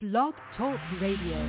Blog Talk Radio.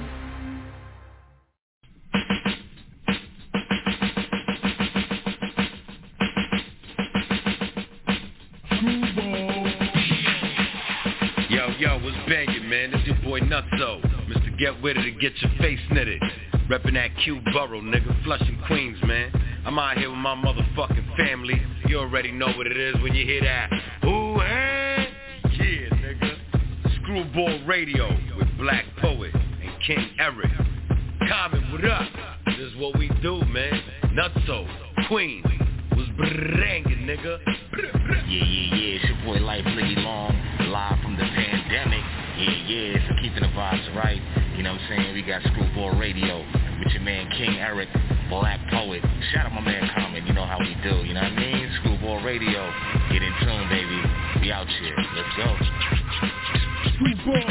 Yo, what's bangin', man? This your boy Nutso, Mr. Get With It to get your face knitted. Reppin' that Q Borough, nigga, Flushing, Queens, man. I'm out here with my motherfucking family. You already know what it is when you hear that. Ooh, hey, yeah, nigga. Screwball Radio with Black Poet and King Eric. Common, what up? This is what we do, man. Nutso, Queens, was brangin', nigga. Yeah, it's your boy Life Liggy Long, live from the pandemic. Yeah, so keeping the vibes right. You know what I'm saying? We got Screwball Radio with your man King Eric, Black Poet. Shout out my man Common, you know how we do, you know what I mean? Screwball Radio, get in tune, baby. We out here, let's go. Screwball.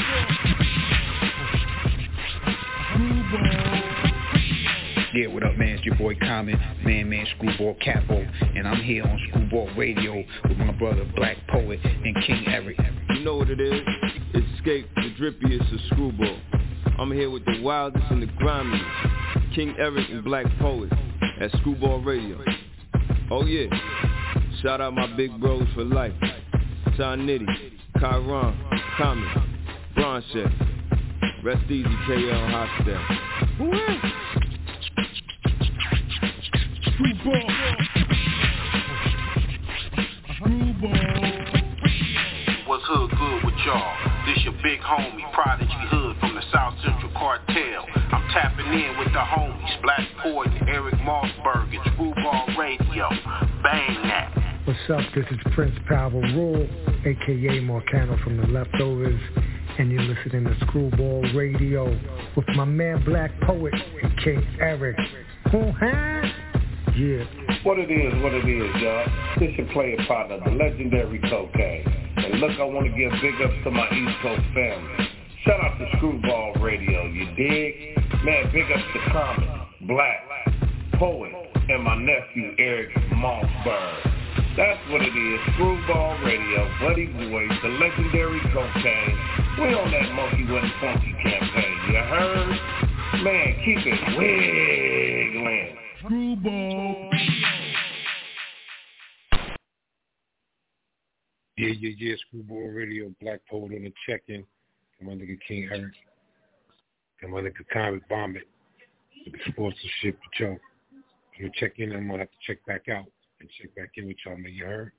Yeah, what up, man? It's your boy Common, man, Screwball Capo, and I'm here on Screwball Radio with my brother Black Poet and King Eric. You know what it is? Escape the drippiest of Screwball. I'm here with the wildest and the grimiest, King Eric and Black Poet at Screwball Radio. Oh yeah, shout out my big bros for life, Ty Nitty, Kyron, Common, Bronche, Rest Easy KL Hostel. Screwball. What's hood good with y'all? This your big homie, Prodigy Hood from the South Central Cartel. I'm tapping in with the homies, Black Poet and Eric Mossberg at Screwball Radio. Bang that. What's up? This is Prince Power Rule, a.k.a. Marcano from the Leftovers, and you're listening to Screwball Radio with my man Black Poet and King Eric. Yeah. What it is, y'all. This your player partner, the legendary Cocaine. And look, I want to give big ups to my East Coast family. Shout out to Screwball Radio, you dig? Man, big ups to Common, Black, Poet, and my nephew Eric Mossberg. That's what it is, Screwball Radio, Buddy Boy, the legendary Cocaine. We on that Monkey with Funky campaign, you heard? Man, keep it wiggling. Screwball. Yeah, Screwball Radio, Black Poet on the check-in. Come on, nigga King Eric. Come on, nigga Comic Bomb it. With the sponsorship with y'all. I'm gonna check in, I'm gonna have to check back out and check back in with y'all, man. You heard?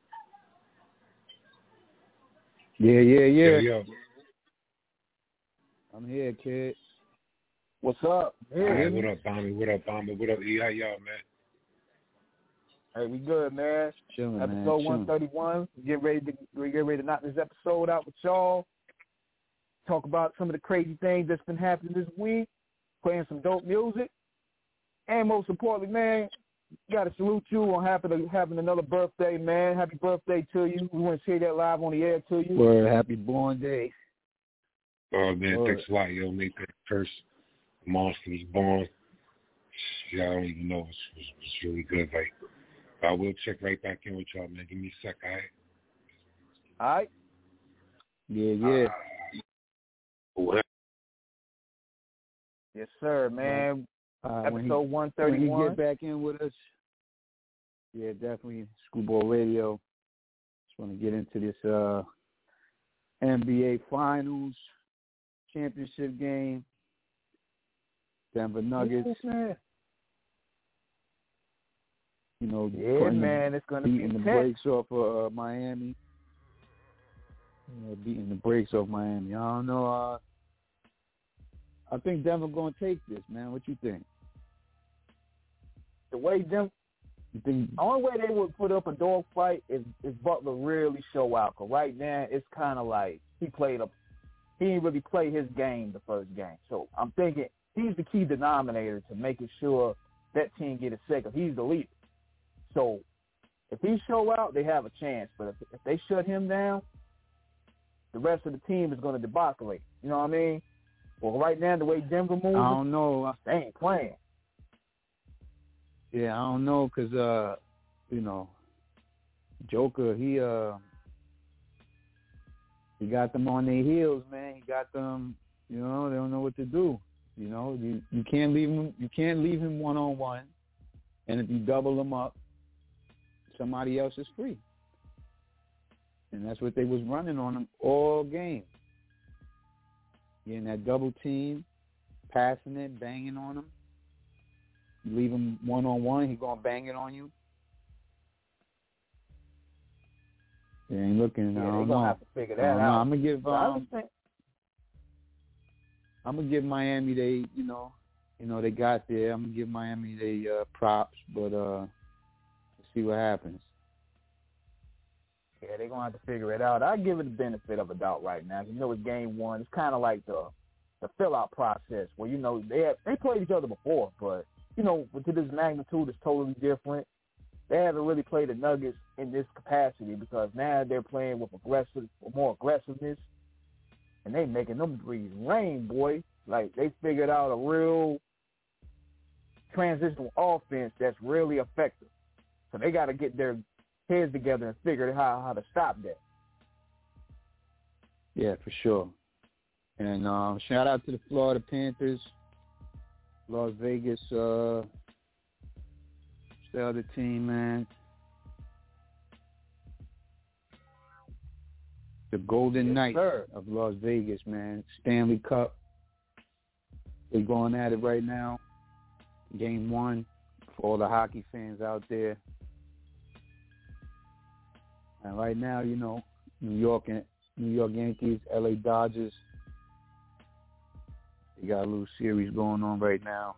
Yeah. Yo. I'm here, kid. What's up? Hey, what up, Bomber? What up, E? How y'all, man? Hey, we good, man. Chilling, episode 131. We get ready to knock this episode out with y'all. Talk about some of the crazy things that's been happening this week. Playing some dope music. And most importantly, man, gotta salute you on having another birthday, man. Happy birthday to you. We want to say that live on the air to you. Word, happy born day. Oh, man, thanks a lot, yo. Make that first monster was born. Yeah, I don't even know. It's really good, like. I will check right back in with y'all, man. Give me a sec, all right? Yeah. Yes, sir, man. Episode 131. When you get back in with us, yeah, definitely Screwball Radio. Just want to get into this NBA Finals championship game. Denver Nuggets. Yes, you know, man, it's going to be beating the brakes off of Miami. Beating the brakes off Miami. I don't know. I think Denver going to take this, man. What you think? The way Denver, the only way they would put up a dogfight is Butler really show out. Cause right now it's kind of like he didn't really play his game the first game. So I'm thinking he's the key denominator to making sure that team get a second. He's the leader. So if he show out, they have a chance. But if they shut him down, the rest of the team is going to debacculate. You know what I mean? Well, right now, the way Denver moves, I don't know. They ain't playing. Yeah, I don't know because, Joker, he got them on their heels, man. He got them You know, they don't know what to do. You know, you can't leave him. You can't leave him 1-on-1, and if you double him up, somebody else is free. And that's what they was running on him all game. Getting that double team, passing it, banging on him. You leave him 1-on-1, he gonna bang it on you. They ain't looking. Yeah, I they're don't gonna know. have to figure that out. I'm gonna give Miami they got there. I'm gonna give Miami props, but let's see what happens. Yeah, they're gonna have to figure it out. I give it the benefit of a doubt right now. You know, it's game one. It's kind of like the fill out process where they played each other before, but to this magnitude, it's totally different. They haven't really played the Nuggets in this capacity because now they're playing with more aggressiveness, and they making them threes rain, boy. Like, they figured out a real transitional offense that's really effective. So they got to get their heads together and figure out how to stop that. Yeah, for sure. And shout out to the Florida Panthers, Las Vegas, the other team, man. The Golden Knights of Las Vegas, man. Stanley Cup. They're going at it right now. Game 1 for all the hockey fans out there. And right now, New York Yankees, LA Dodgers. They got a little series going on right now.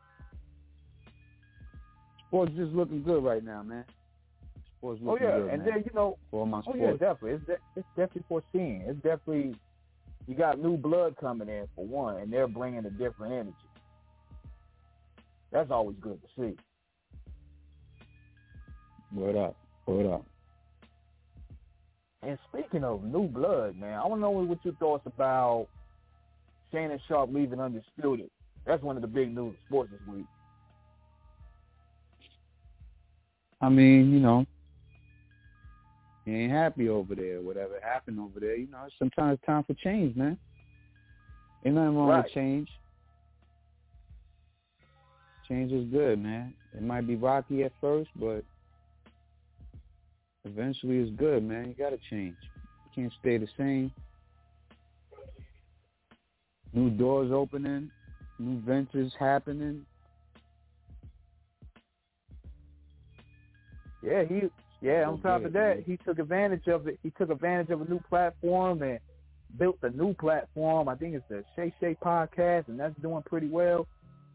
Sports just looking good right now, man. Sports looking good, and man. then for my sports. Yeah, definitely. It's definitely foreseen. It's definitely, you got new blood coming in for one, and they're bringing a different energy. That's always good to see. Word up. And speaking of new blood, man, I want to know what your thoughts about Shannon Sharpe leaving Undisputed. That's one of the big news in sports this week. I mean, he ain't happy over there. Whatever happened over there, sometimes it's time for change, man. Ain't nothing wrong with change. Change is good, man. It might be rocky at first, but eventually it's good, man. You got to change. You can't stay the same. New doors opening, new ventures happening. On top of that, he took advantage of it. He took advantage of a new platform and built a new platform. I think it's the Shay Shay podcast, and that's doing pretty well.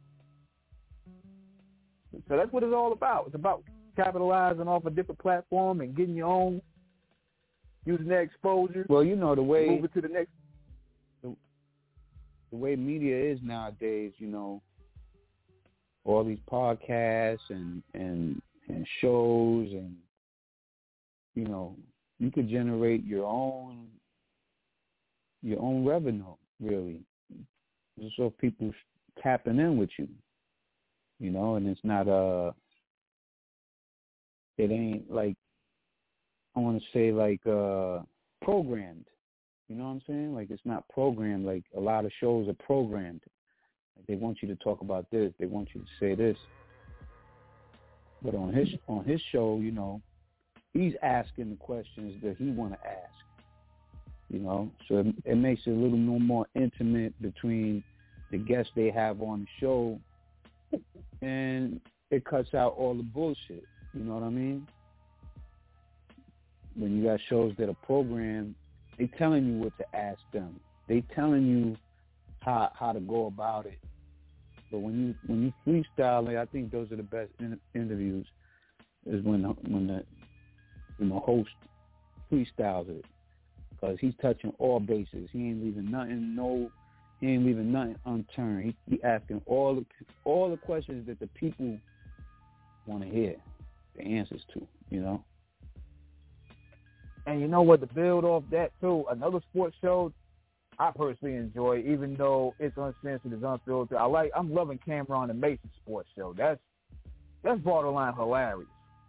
So that's what it's all about. It's about capitalizing off a different platform and getting your own, using that exposure. Well, the way move it to the next. The way media is nowadays, all these podcasts and shows, and you could generate your own revenue, really, just so people tapping in with you, and it's not it ain't like, I want to say, like programmed. You know what I'm saying? Like, it's not programmed. Like, a lot of shows are programmed. Like, they want you to talk about this. They want you to say this. But on his show, he's asking the questions that he want to ask. So it makes it a little more intimate between the guests they have on the show, and it cuts out all the bullshit. You know what I mean? When you got shows that are programmed, they telling you what to ask them. They telling you how to go about it. But when you freestyle it, I think those are the best interviews. Is when the host freestyles it, because he's touching all bases. He ain't leaving nothing unturned. He asking all the questions that the people want to hear the answers to. And you know what, to build off that too, another sports show I personally enjoy, even though it's uncensored, it's unfiltered. I'm loving Cameron and Mason's sports show. That's borderline hilarious.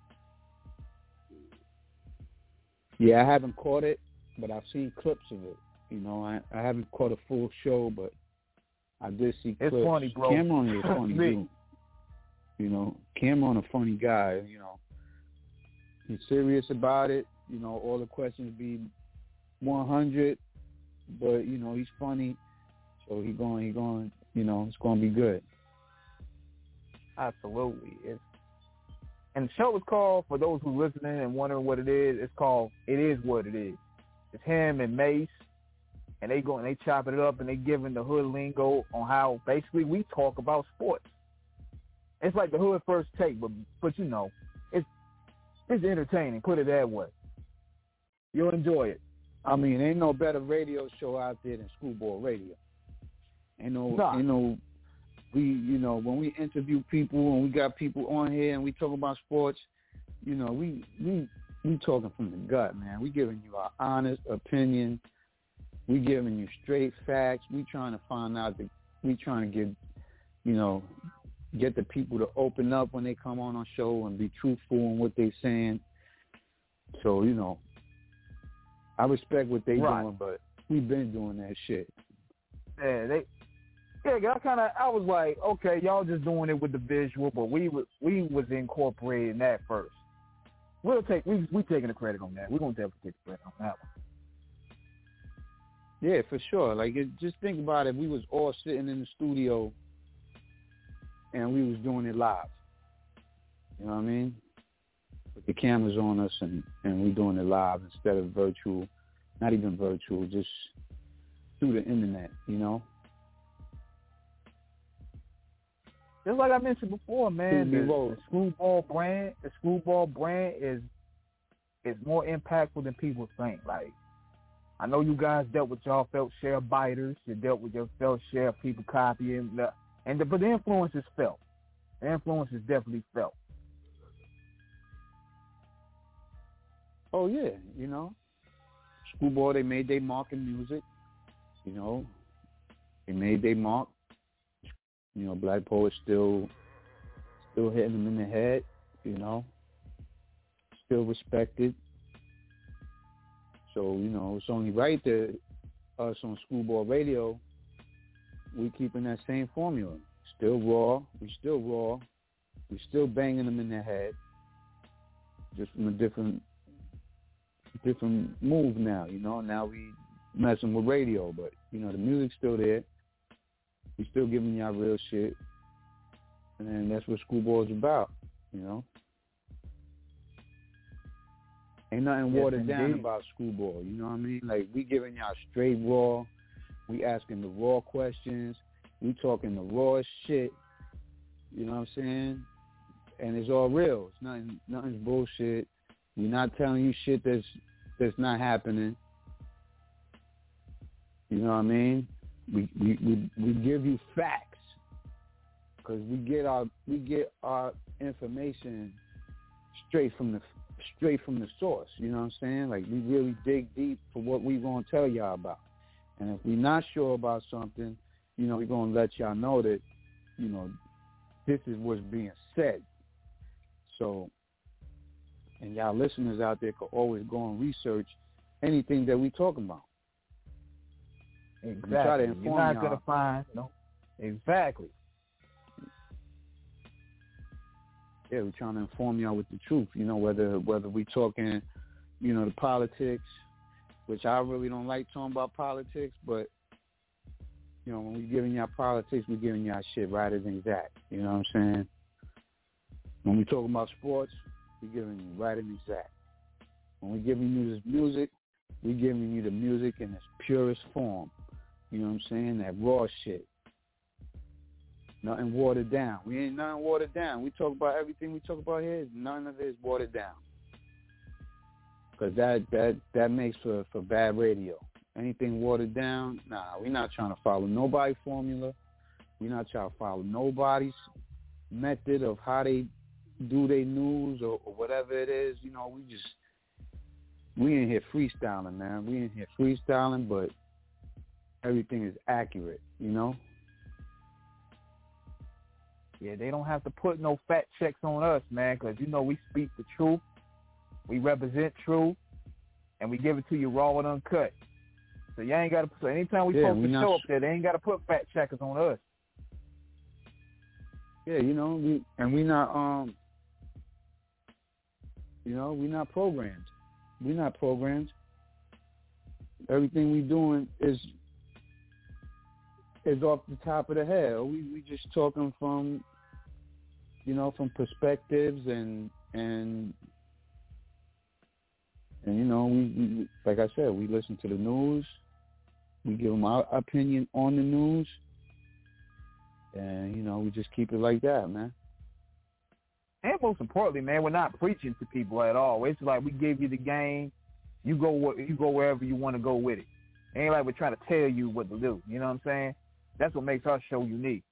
Yeah, I haven't caught it, but I've seen clips of it. I haven't caught a full show, but I did see clips. It's funny, bro. Cameron is funny, dude. You know, Cameron a funny guy, you know. He's serious about it. You know, all the questions be 100, but, you know, he's funny. So he going, you know, it's going to be good. Absolutely. And the show is called, for those who listening and wondering what it is, it's called It Is What It Is. It's him and Mace, and they chopping it up, and they giving the hood lingo on how basically we talk about sports. It's like the hood first take, but you know, it's entertaining, put it that way. You'll enjoy it. I mean, ain't no better radio show out there than Screwball Radio. Ain't no, we, you know, when we interview people and we got people on here and we talk about sports, you know, we talking from the gut, man. We giving you our honest opinion. We giving you straight facts. We trying to find out we trying to get the people to open up when they come on our show and be truthful in what they saying. So, you know, I respect what they doing, but we've been doing that shit. Yeah, I was like, okay, y'all just doing it with the visual, but we was incorporating that first. We taking the credit on that. We're gonna definitely take the credit on that one. Yeah, for sure. Like, just think about it. We was all sitting in the studio and we was doing it live. You know what I mean? With the cameras on us and we doing it live instead of virtual. Not even virtual, just through the internet, you know? Just like I mentioned before, man, the Screwball brand is more impactful than people think. Like, I know you guys dealt with y'all felt share biters, you dealt with your felt share people copying, but the influence is felt. The influence is definitely felt. Oh yeah, you know, Screwball, they made their mark in music. You know, they made their mark. You know, Black Poet still hitting them in the head, you know, still respected. So, you know, it's only right that us on Screwball Radio, we keeping that same formula. Still raw. We still banging them in the head, just from a different move now, you know. Now we messing with radio, but, you know, the music's still there. We still giving y'all real shit. And that's what Screwball's about, you know. Ain't nothing watered down about Screwball, you know what I mean? Like, we giving y'all straight raw. We asking the raw questions. We talking the rawest shit. You know what I'm saying? And it's all real. It's nothing's bullshit. We're not telling you shit that's not happening. You know what I mean? We give you facts because we get our information straight from the source. You know what I'm saying? Like, we really dig deep for what we gonna tell y'all about. And if we're not sure about something, you know, we're gonna let y'all know that, you know, this is what's being said. So, and y'all listeners out there could always go and research anything that we talking about. Exactly. We try to inform You're not y'all. gonna find exactly. Yeah, we're trying to inform y'all with the truth. You know, whether we talking, you know, the politics, which I really don't like talking about politics, but, you know, when we giving y'all politics, we giving y'all shit right as exact. You know what I'm saying? When we talking about sports, we giving you right and exact. When we giving you this music, we giving you the music in its purest form. You know what I'm saying? That raw shit. Nothing watered down. We ain't nothing watered down. We talk about everything we talk about here. None of it is watered down. Because that makes for bad radio. Anything watered down, nah, we're not trying to follow nobody's formula. We're not trying to follow nobody's method of how they do their news or whatever it is. You know, we in here freestyling, man. We in here freestyling, but everything is accurate, you know? Yeah, they don't have to put no fact checks on us, man, because, you know, we speak the truth, we represent truth, and we give it to you raw and uncut. So you ain't got to. So anytime we post a show up there, they ain't got to put fact checkers on us. Yeah, we not we not programmed. We not programmed. Everything we doing is off the top of the head. We just talking from from perspectives and we like I said, we listen to the news. We give them our opinion on the news, and we just keep it like that, man. And most importantly, man, we're not preaching to people at all. It's like we give you the game, you go wherever you want to go with it. It ain't like we're trying to tell you what to do. You know what I'm saying? That's what makes our show unique.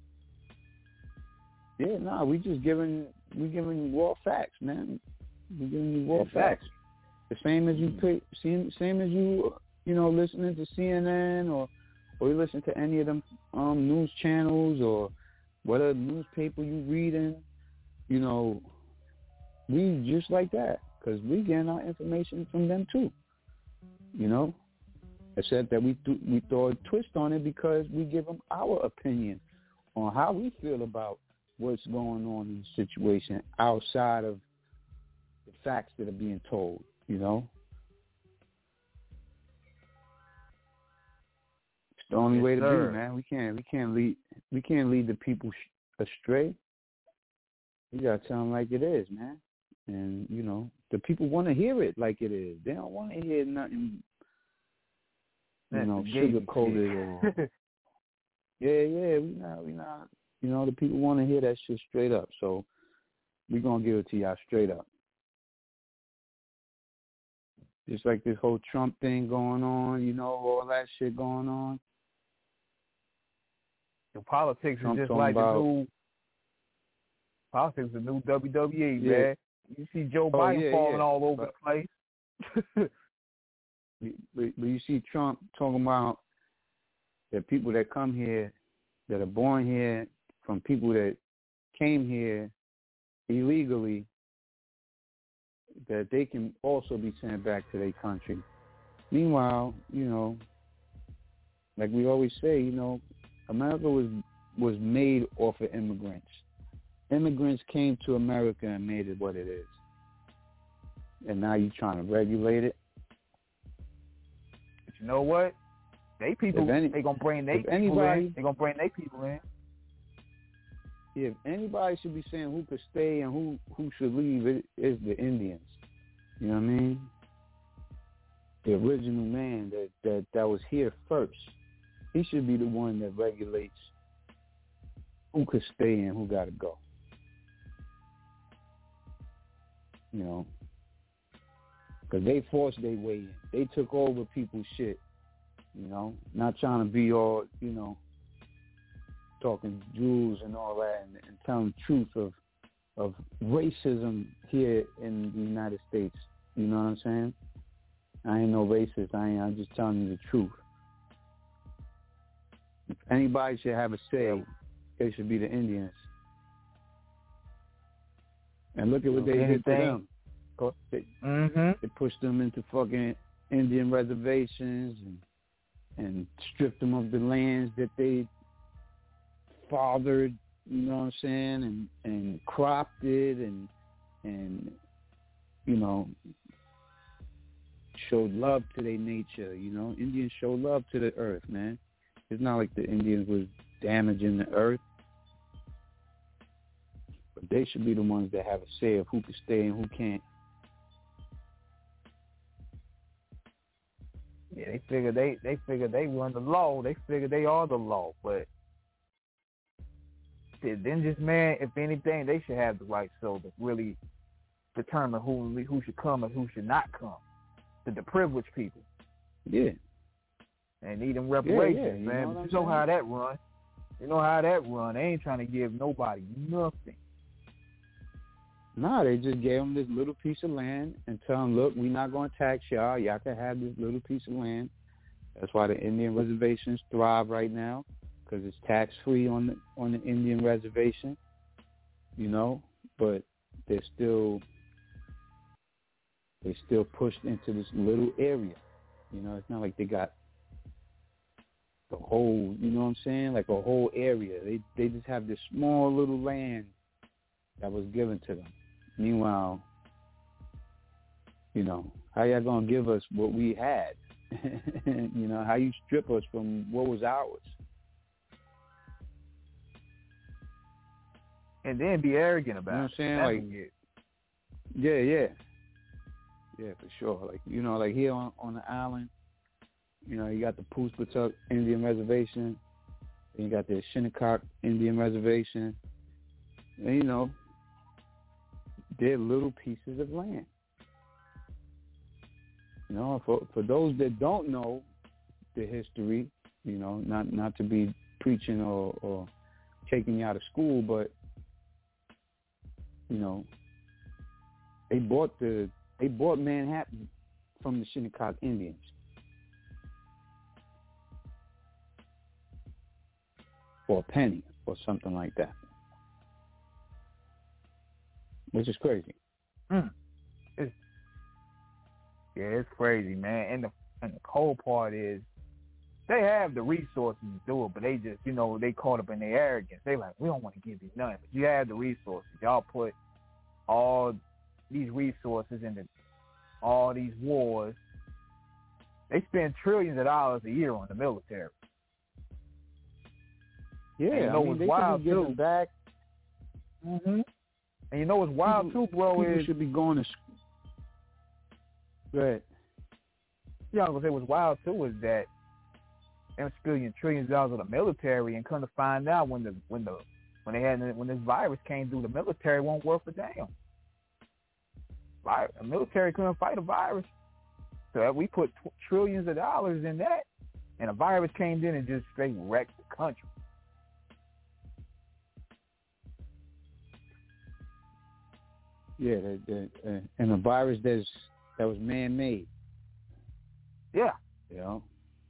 Yeah, we giving raw facts, man. We giving you raw facts. The same as you listening to CNN or you listen to any of them news channels or whatever newspaper you reading, we just like that because we getting our information from them too, except that we throw a twist on it because we give them our opinion on how we feel about what's going on in the situation outside of the facts that are being told, It's the only way to be, man. We can't lead the people astray. You gotta tell them like it is, man. And the people want to hear it like it is. They don't want to hear nothing, sugar coated or. Yeah. We not. The people want to hear that shit straight up. So we gonna give it to y'all straight up. Just like this whole Trump thing going on, all that shit going on. The politics is just like the new WWE, yeah. man. You see Joe Biden falling all over the place. but you see Trump talking about the people that come here, that are born here, from people that came here illegally, that they can also be sent back to their country. Meanwhile, like we always say, America was made off of immigrants. Immigrants came to America and made it what it is. And now you're trying to regulate it. But you know what? They people, they gonna bring their people in. They gonna bring their people in. If anybody should be saying who could stay and who should leave, it is the Indians. You know what I mean? The original man that was here first. He should be the one that regulates who could stay and who got to go. Because they forced their way in. They took over people's shit, not trying to be all, talking Jews and all that and telling the truth of racism here in the United States. You know what I'm saying? I ain't no racist. I'm just telling you the truth. If anybody should have a say, it should be the Indians. And look at what they did to them. They pushed them into fucking Indian reservations and stripped them of the lands that they fathered, you know what I'm saying, and cropped it and showed love to their nature, Indians show love to the earth, man. It's not like the Indians was damaging the earth. But they should be the ones that have a say of who can stay and who can't. Yeah, they figure they run the law. They figure they are the law. But then just, man, if anything, they should have the right so to really determine who should come and who should not come. The privileged people. Yeah. They need them reparations, man. You know how that run. They ain't trying to give nobody nothing. Nah, they just gave them this little piece of land and tell them, look, we're not going to tax y'all. Y'all can have this little piece of land. That's why the Indian reservations thrive right now, because it's tax-free on the Indian reservation, but they're still pushed into this little area. It's not like they got the whole, you know what I'm saying, like a whole area. They just have this small little land that was given to them. Meanwhile, you know, how y'all gonna give us what we had? You know, how you strip us from what was ours? And then be arrogant about it. You know what I'm saying? Like, yeah, for sure. Like, you know, like here on the island, you know, you got the Poospatuck Indian Reservation, and you got the Shinnecock Indian Reservation, and, you know, they're little pieces of land. You know, for those that don't know the history, you know, not to be preaching or taking you out of school, but, you know, they bought Manhattan from the Shinnecock Indians. For a penny or something like that. Which is crazy. It's crazy, man. And the cold part is they have the resources to do it, but they just, you know, they caught up in their arrogance. They like, we don't want to give you nothing. But you have the resources. Y'all put all these resources into all these wars. They spend trillions of dollars a year on the military. Yeah, and you know what's wild too. Back. And you know what's wild too, bro, people is should be going to school. Go ahead. Yeah, I was gonna say what's wild too is that them spending trillions of dollars on the military, and come to find out when this virus came through, the military won't work a damn. The military couldn't fight a virus, so we put trillions of dollars in that, and a virus came in and just straight wrecked the country. Yeah, and a virus that was man-made. Yeah. You know?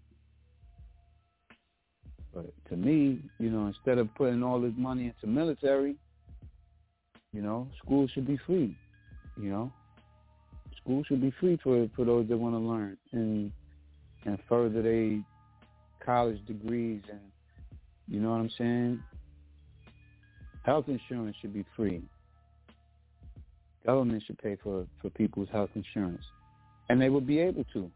But to me, you know, instead of putting all this money into military, you know, schools should be free. You know? Schools should be free for those that want to learn and further their college degrees, and you know what I'm saying? Health insurance should be free. Government should pay for people's health insurance. And they would be able to.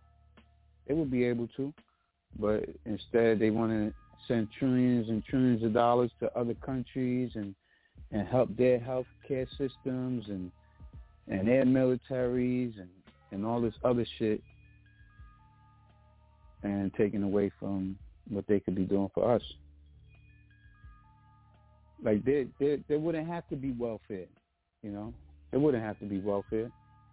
But instead they want to send trillions and trillions of dollars to other countries and help their health care systems and their militaries and all this other shit, and taking away from what they could be doing for us. Like there wouldn't have to be welfare, you know? There wouldn't have to be welfare.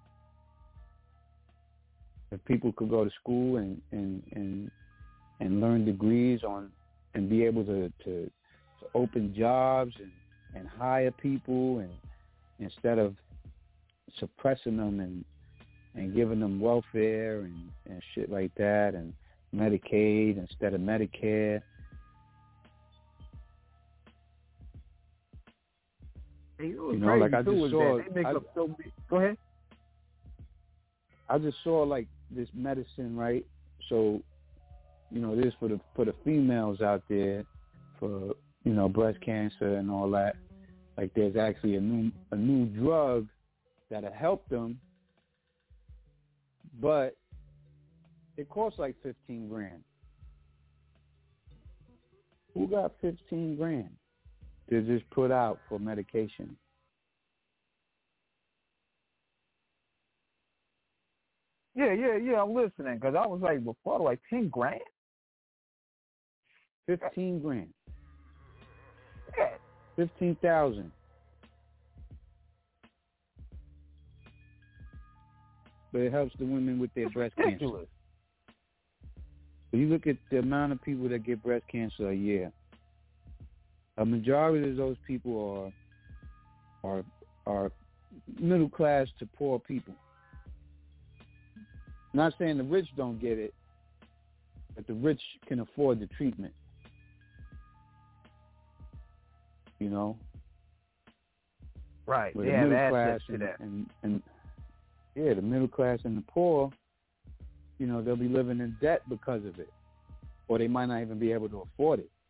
If people could go to school and learn degrees on and be able to open jobs and hire people, and instead of suppressing them and giving them welfare and shit like that, and Medicaid instead of Medicare. You know, like I just saw. Go ahead. I just saw like this medicine, right? So, you know, this for the females out there, for, you know, breast cancer and all that. Like, there's actually a new drug that'll help them, but it costs like $15,000. Who got $15,000 to just put out for medication? Yeah, I'm listening, because I was like, before, like $10,000? $15,000. Yeah. 15,000. But it helps the women with their breast cancer. So you look at the amount of people that get breast cancer a year. A majority of those people are middle class to poor people. Not saying the rich don't get it, but the rich can afford the treatment. You know? Right. But they the have middle class access to that. And the middle class and the poor, you know, they'll be living in debt because of it. or they might not even be able to afford it.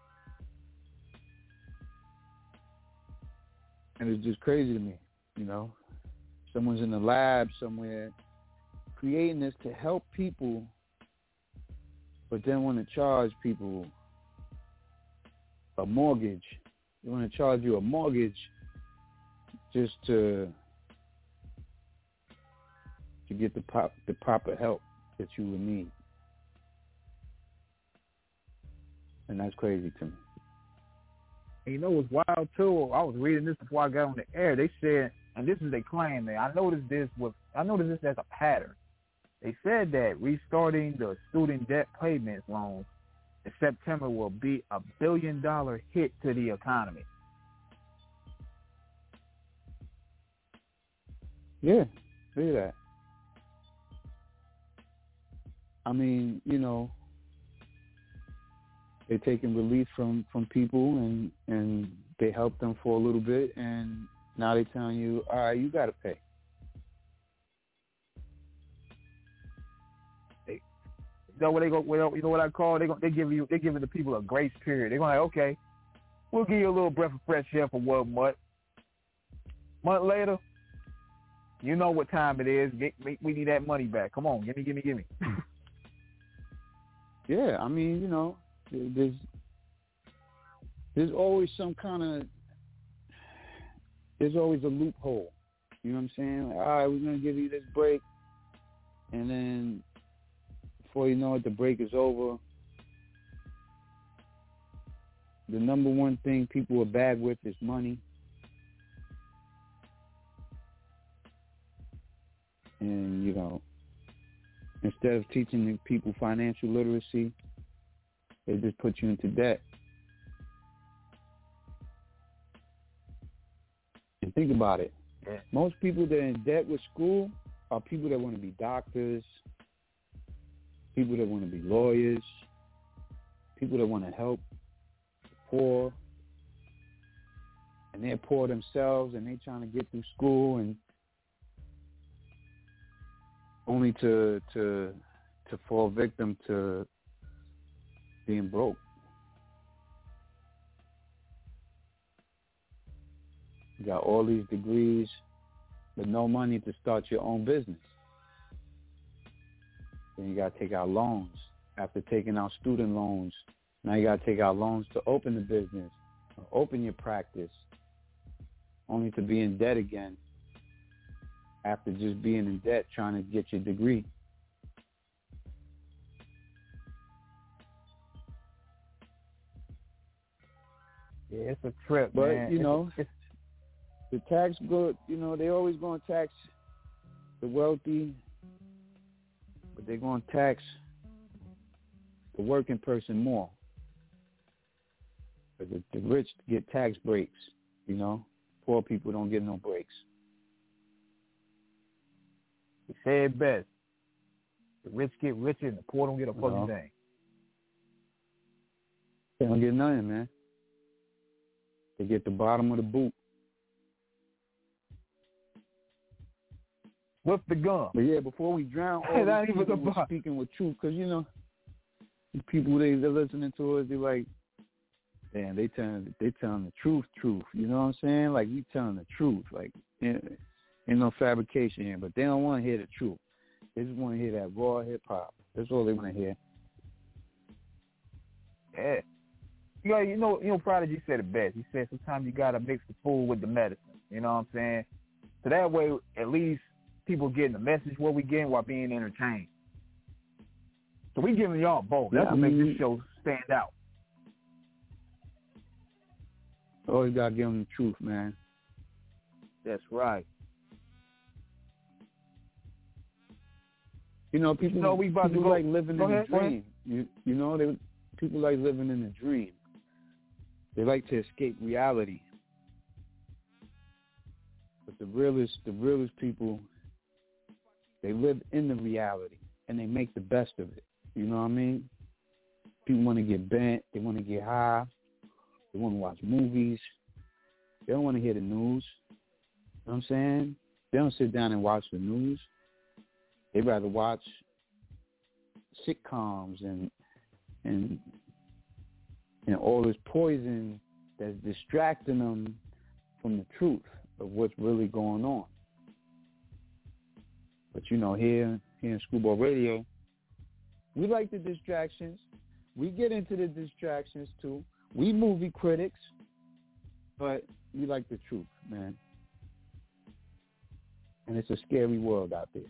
And it's just crazy to me, you know. Someone's in the lab somewhere creating this to help people, but then want to charge people a mortgage. They want to charge you a mortgage just to get the proper help that you would need. And that's crazy to me. And you know what's wild too? I was reading this before I got on the air. They said, and this is their claim, man. I noticed this as a pattern. They said that restarting the student debt payments loans in September will be $1 billion hit to the economy. Yeah, look at that. I mean, you know, they're taking relief from people and they help them for a little bit, and now they're telling you, all right, you got to pay. You know what they go? You know what I call? They giving the people a grace period. They're going like, okay, we'll give you a little breath of fresh air for 1 month. Month later, you know what time it is. We need that money back. Come on, give me. Yeah, I mean, you know, there's always some kind of, there's always a loophole. You know what I'm saying? Like, all right, we're going to give you this break. And then before you know it, the break is over. The number one thing people are bad with is money. And, you know, instead of teaching the people financial literacy, they just put you into debt. And think about it. Yeah. Most people that are in debt with school are people that want to be doctors, people that want to be lawyers, people that want to help the poor. And they're poor themselves, and they're trying to get through school, and only to fall victim to being broke. You got all these degrees, but no money to start your own business. Then you got to take out loans. After taking out student loans, now you got to take out loans to open the business, or open your practice, only to be in debt again after just being in debt trying to get your degree. Yeah, it's a trip, but, man. You know, the tax good, you know, they always going to tax the wealthy, but they're going to tax the working person more. But the rich get tax breaks, you know. Poor people don't get no breaks. You say it best. The rich get richer and the poor don't get a fucking thing. They don't get nothing, man. They get the bottom of the boot. What's the gun? But yeah, before we drown all these people who are speaking with truth, because, you know, the people, they're listening to us, they're like, damn, they telling the truth. You know what I'm saying? Like, we telling the truth. Like, ain't no fabrication here, but they don't want to hear the truth. They just want to hear that raw hip-hop. That's all they want to hear. Yeah. You know, Prodigy said it best. He said sometimes you got to mix the food with the medicine. You know what I'm saying? So that way, at least people getting the message what we getting while being entertained. So we giving y'all both. That's what makes this show stand out. Always got to give them the truth, man. That's right. You know, people, we about people to go, like living in a dream. You know, people like living in a dream. They like to escape reality. But the realest people, they live in the reality and they make the best of it. You know what I mean? People want to get bent. They want to get high. They want to watch movies. They don't want to hear the news. You know what I'm saying? They don't sit down and watch the news. They'd rather watch sitcoms and and all this poison that's distracting them from the truth of what's really going on. But here in Screwball Radio, we like the distractions. We get into the distractions too. We movie critics, but we like the truth, man. And it's a scary world out there.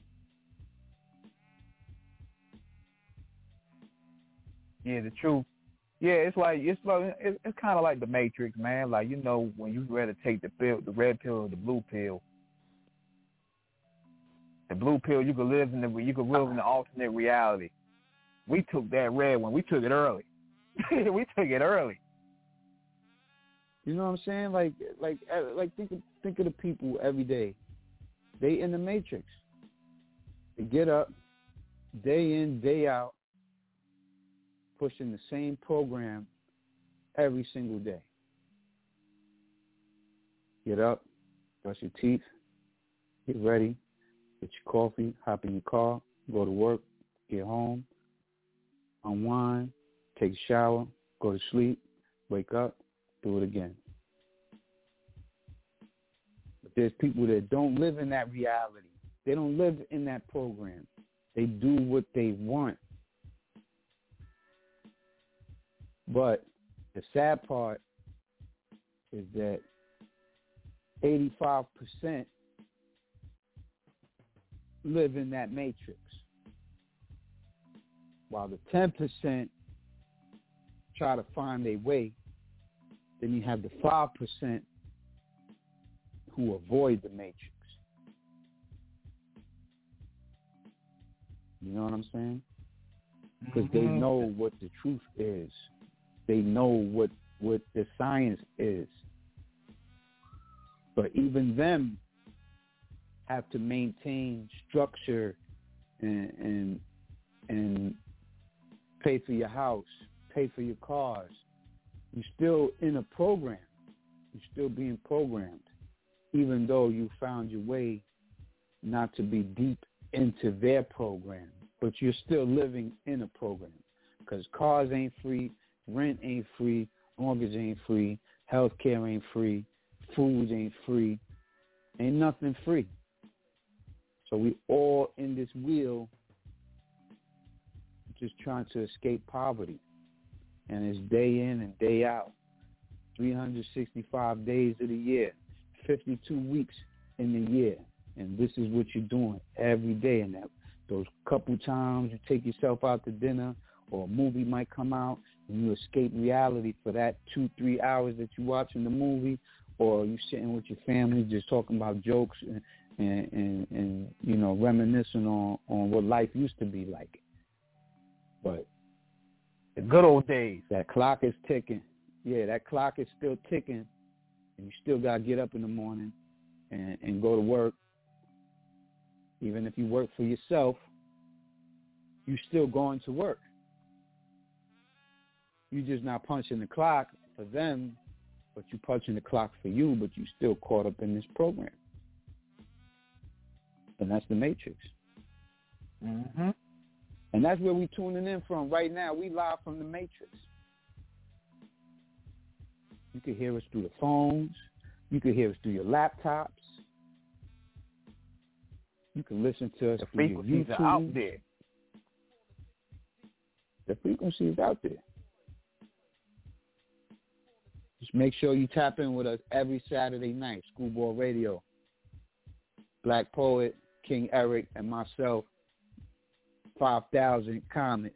Yeah, the truth. Yeah, it's kind of like the Matrix, man. Like, when you ready to take the red pill or the blue pill. The blue pill, you could live in the alternate reality. We took that red one. We took it early. We took it early. You know what I'm saying? Like think of the people every day. They in the Matrix. They get up, day in, day out, pushing the same program every single day. Get up, brush your teeth, get ready, get your coffee, hop in your car, go to work, get home, unwind, take a shower, go to sleep, wake up, do it again. But there's people that don't live in that reality. They don't live in that program. They do what they want. But the sad part is that 85% live in that matrix, while the 10% try to find their way. Then you have the 5% who avoid the matrix. You know what I'm saying? Because they know what the truth is. They know what the science is. But even them have to maintain structure and pay for your house, pay for your cars. You're still in a program. You're still being programmed, even though you found your way not to be deep into their program. But you're still living in a program, because cars ain't free, rent ain't free, mortgage ain't free, health care ain't free, food ain't free, ain't nothing free. So we all in this wheel just trying to escape poverty. And it's day in and day out, 365 days of the year, 52 weeks in the year. And this is what you're doing every day. And those couple times you take yourself out to dinner, or a movie might come out and you escape reality for that 2-3 hours that you're watching the movie, or you sitting with your family just talking about jokes and reminiscing on what life used to be like. But the good old days. That clock is ticking. Yeah, that clock is still ticking, and you still got to get up in the morning and go to work. Even if you work for yourself, you're still going to work. You're just not punching the clock for them, but you're punching the clock for you, but you're still caught up in this program. And that's the Matrix. Mm-hmm. And that's where we're tuning in from right now. We live from the Matrix. You can hear us through the phones. You can hear us through your laptops. You can listen to us through your YouTube. The frequencies are out there. The frequency is out there. Just make sure you tap in with us every Saturday night. Screwball Radio. Black Poet, King Eric, and myself, 5,000 Common.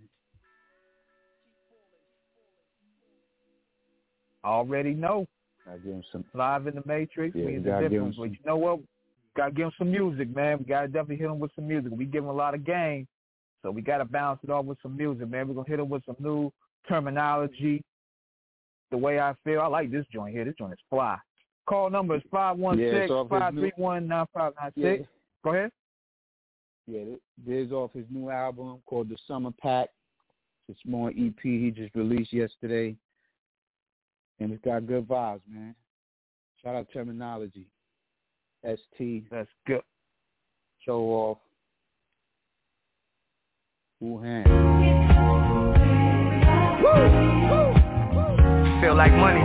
Already know. Gotta give him some Live in the Matrix. Yeah, means the difference. But you know what? Gotta give him some music, man. We gotta definitely hit him with some music. We give him a lot of game, so we gotta balance it off with some music, man. We're gonna hit him with some new terminology. The way I feel, I like this joint here. This joint is fly. Call number is 516-531-9596. Yeah. Go ahead. Yeah, this is off his new album called The Summer Pack. It's a small EP he just released yesterday. And it's got good vibes, man. Shout out Terminology. ST. That's good. Show off. Wuhan. Feel like money.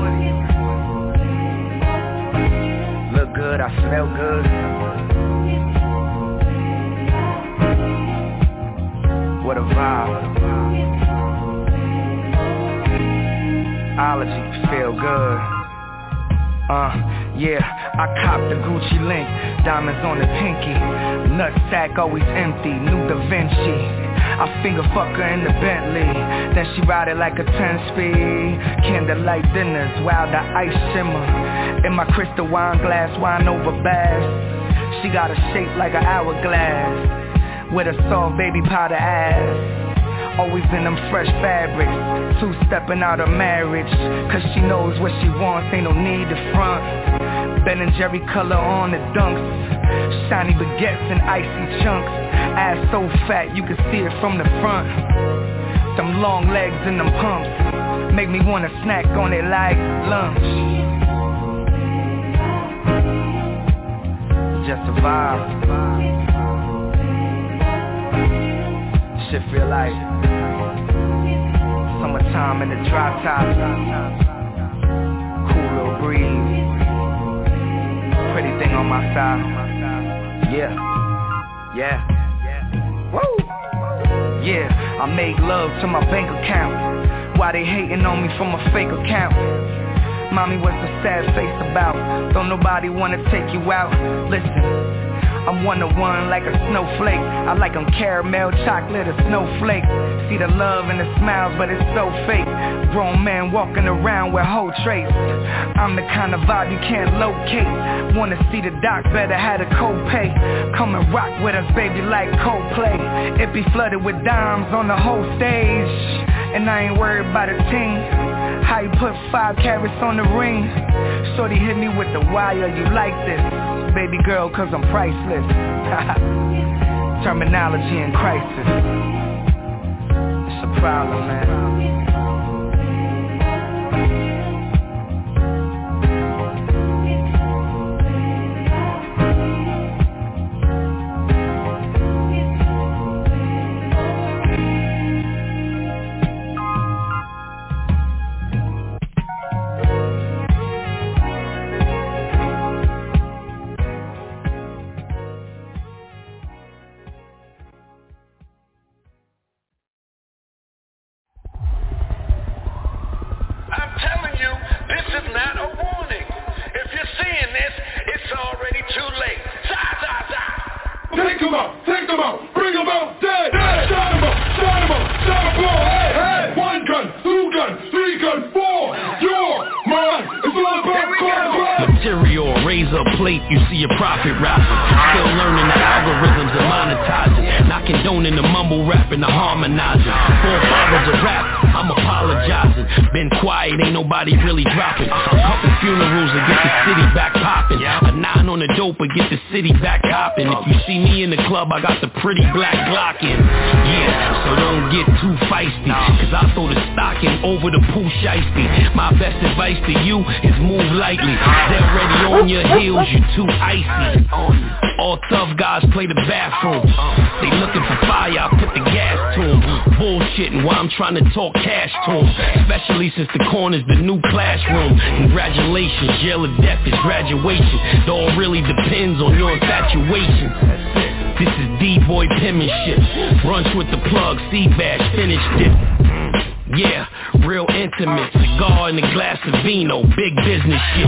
Look good, I smell good. What a vibe. Ology, feel good. Yeah, I copped the Gucci link, diamonds on the pinky, nutsack always empty, new Da Vinci. I finger fuck her in the Bentley, then she ride it like a 10-speed. Candlelight dinners, while the ice shimmer in my crystal wine glass, wine over bass. She got a shape like an hourglass, with a soft baby powder ass. Always in them fresh fabrics, two-stepping out of marriage, cause she knows what she wants, ain't no need to front. Ben and Jerry color on the dunks, shiny baguettes and icy chunks. Ass so fat you can see it from the front. Them long legs and them pumps make me wanna snack on it like lunch. Just a vibe. Shit feel like summertime in the drop top. Cool little breeze. Pretty thing on my side. Yeah. Woo. Yeah, I make love to my bank account. Why they hating on me from a fake account? Mommy, what's the sad face about? Don't nobody wanna take you out. Listen, I'm one-to-one like a snowflake. I like them caramel, chocolate, or snowflake. See the love and the smiles, but it's so fake. Grown man walking around with whole traits. I'm the kind of vibe you can't locate. Wanna see the doc, better have a copay. Come and rock with us, baby, like Coldplay. It be flooded with dimes on the whole stage, and I ain't worried about a team. How you put 5 carats on the ring? Shorty hit me with the wire, you like this, baby girl, cause I'm priceless. Terminology in crisis. It's a problem, man. Really dropping. A couple funerals to get the city back popping. A 9 on the dope to get the city back hopping. If you see me in the club, I got the pretty black Glock in. Yeah, so don't get too feisty, cause I throw the stocking over the poo shiesty. My best advice to you is move lightly. They're already on your heels, you too icy. All tough guys play the bathroom. They looking for fire, I put the gas to them. Bullshitting while I'm trying to talk cash to them. Especially since the corner's the new classroom. Congratulations, jail or death is graduation. It all really depends on your infatuation. This is D-boy penmanship. Brunch with the plug, C-Bash, finished it. Yeah, real intimate. Cigar and a glass of vino, big business shit.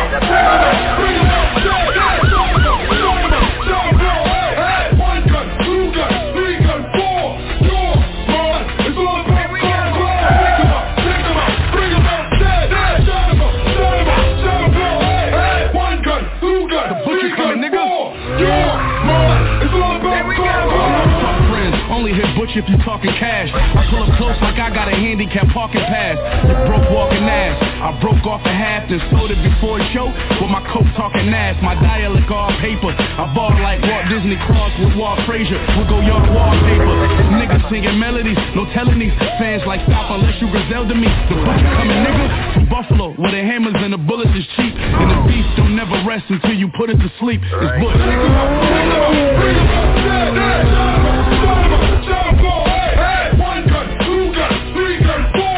Only hit Butch if you talking cash. I pull up close like I got a handicap parking pass. You broke walking ass. I broke off a half and sold it before the show with my coke talking ass. My dialect all paper. I ball like Walt Disney cross with Walt Frazier. We'll go yard wallpaper. Niggas singing melodies, no telling these fans like stop unless you Griselda me. The Butch coming nigga from Buffalo where the hammers and the bullets is cheap. And the beast don't never rest until you put it to sleep. It's Butch. One gun, two gun, three gun, four.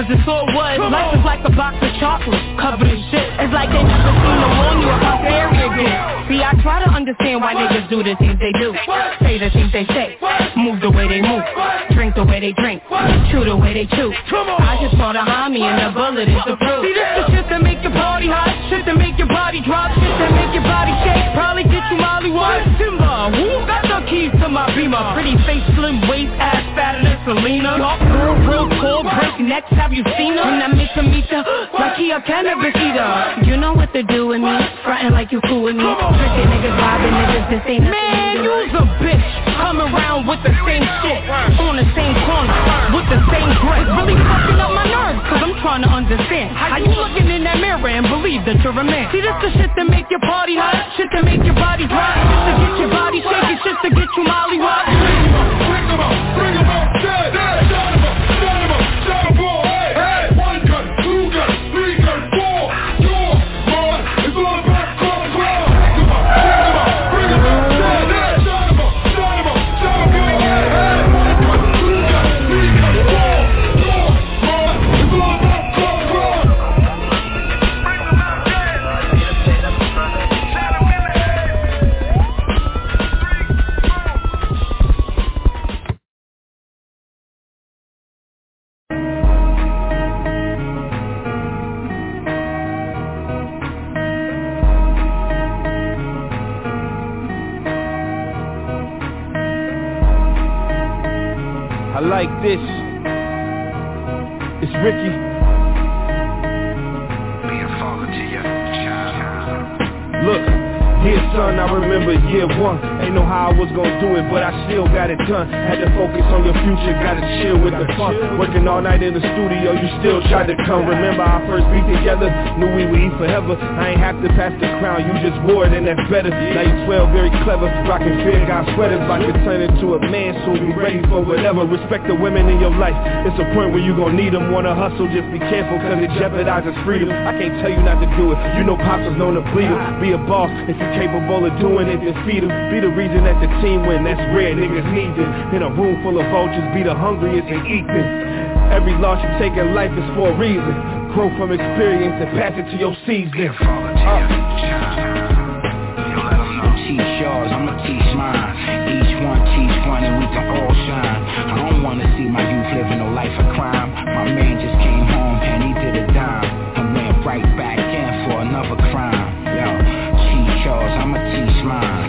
cause it's all was. Life is like a box of chocolate, covered in shit. It's like they never seen no warn you about the area again. See, I try to understand why niggas do the things they do, say the things they say, move the way they move, drink the way they drink, chew the way they chew. I just saw the homie and the bullet is the proof. See, this the shit that make your party hot, shit that make your body drop, shit that make your body shake, probably get you Molly White. Timber, who got the keys to my Beamer? Pretty face, slim waist, ass fatter than Selena. Dark girl, real tall, break necks, have you seen her? When I meet her, like he a cannabis eater. You know what to do with me, frontin' like you cool with me. Trickin' niggas, robbing niggas, this ain't nothing. Man, you's a bitch, come around with the same shit, on the same corner, with the same grip. It's really fucking up my nerves, cause I'm trying to understand how you looking in that mirror and believe that you're a man. See, this the shit that make your party hot, shit that make your body drop, shit to get your body shaking, shit to get you Molly Rock. Bring them up, dead, shot him up, shot him up, hey, 1 gun, 2 gun, 3 gun, 4, your run, it's all about cross crowd. Bring them up, dead, shot him up, shot him up, hey, 1 gun, 2 gun, 3 gun, 4, your run, it's all about cross crowd. I like this. It's Ricky. Be a father to your child. Look, dear son, I remember year 1. Ain't know how I was gonna do it, but I still got it done. Had to focus on your future, gotta chill with the fun. Working all night in the studio, you still tried to come. Remember our first beat together, knew we would eat forever. I ain't have to pass the crown, you just wore it and that's better. Now you 12, very clever, rocking fear God sweaters. About to turn into a man soon, be ready for whatever. Respect the women in your life, it's a point where you gon' need them. Wanna hustle, just be careful cause it jeopardizes freedom. I can't tell you not to do it, you know Pops is known to bleed him. Be a boss, if you're capable of doing it, then feed him. Be the reason that the team win, that's rare, niggas need this. In a room full of vultures, be the hungriest and eat this. Every loss you take in life is for a reason. Grow from experience and pass it to your season. Teach yours, I'ma teach mine. Each one teach one and we can all shine. I don't wanna see my youth living no life of crime. My man just came home and he did a dime and went right back in for another crime. Yo, teach yours, I'ma teach mine.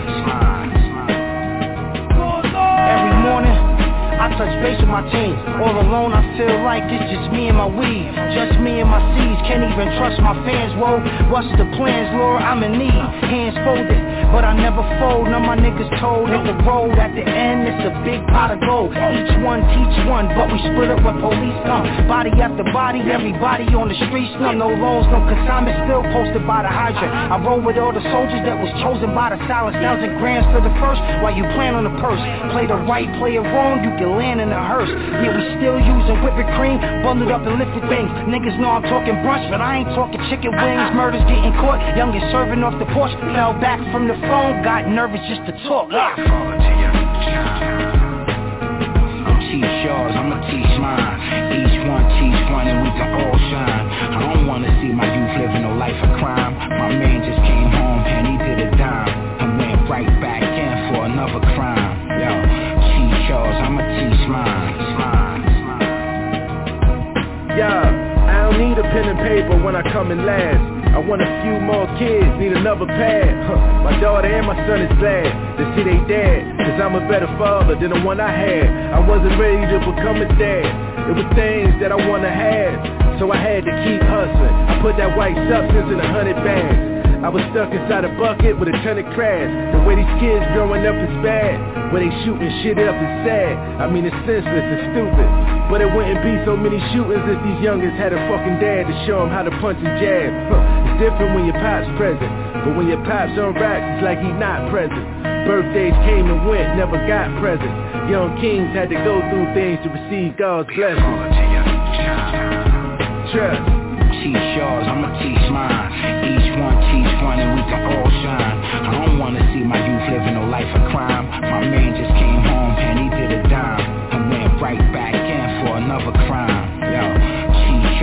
Every morning I touch base with my team. All alone I feel like it's just me and my weed, just me and my seeds. Can't even trust my fans, whoa. What's the plans, Lord? I'm in need. Hands folded, but I never fold. None of my niggas told. Hit the road at the end, it's a big pot of gold. Each one teach one, but we split up when police come. Body after body, everybody on the streets. No loans, no consignments, still posted by the hydrant. I roll with all the soldiers that was chosen by the silence. 1,000 grams for the first, while you plan on the purse. Play the right, play it wrong, you can land in a hearse. Yeah, we still using whipping cream, bundled up and lifted things. Niggas know I'm talking brunch, but I ain't talking chicken wings. Murders getting caught, youngest serving off the porch. Fell back from the phone, got nervous just to talk. Teach yours, I'ma teach mine. Each one teach one and we can all shine. I don't wanna see my youth living no life of crime. My man just came home and he did a dime and went right back in for another crime. Yo, teach yours, I'ma teach mine. Yeah, I don't need a pen and paper when I come in last. I want a few more kids, need another pad. My daughter and my son is glad to see they dad, cause I'm a better father than the one I had. I wasn't ready to become a dad. It was things that I wanna have, so I had to keep hustling. I put that white substance in 100 bags. I was stuck inside a bucket with a ton of crash. The way these kids growing up is bad. When they shooting shit up is sad. I mean it's senseless, it's stupid. But it wouldn't be so many shootings if these youngins had a fucking dad to show them how to punch and jab. It's different when your pop's present, but when your pop's on racks, it's like he not present. Birthdays came and went, never got presents. Young kings had to go through things to receive God's blessing. Trust. Teach yours, I'ma teach mine. Each one teach one and we can all shine. I don't wanna see my youth living no life of crime. My man just came home and he did a dime and went right back in for another crime. Yo, teach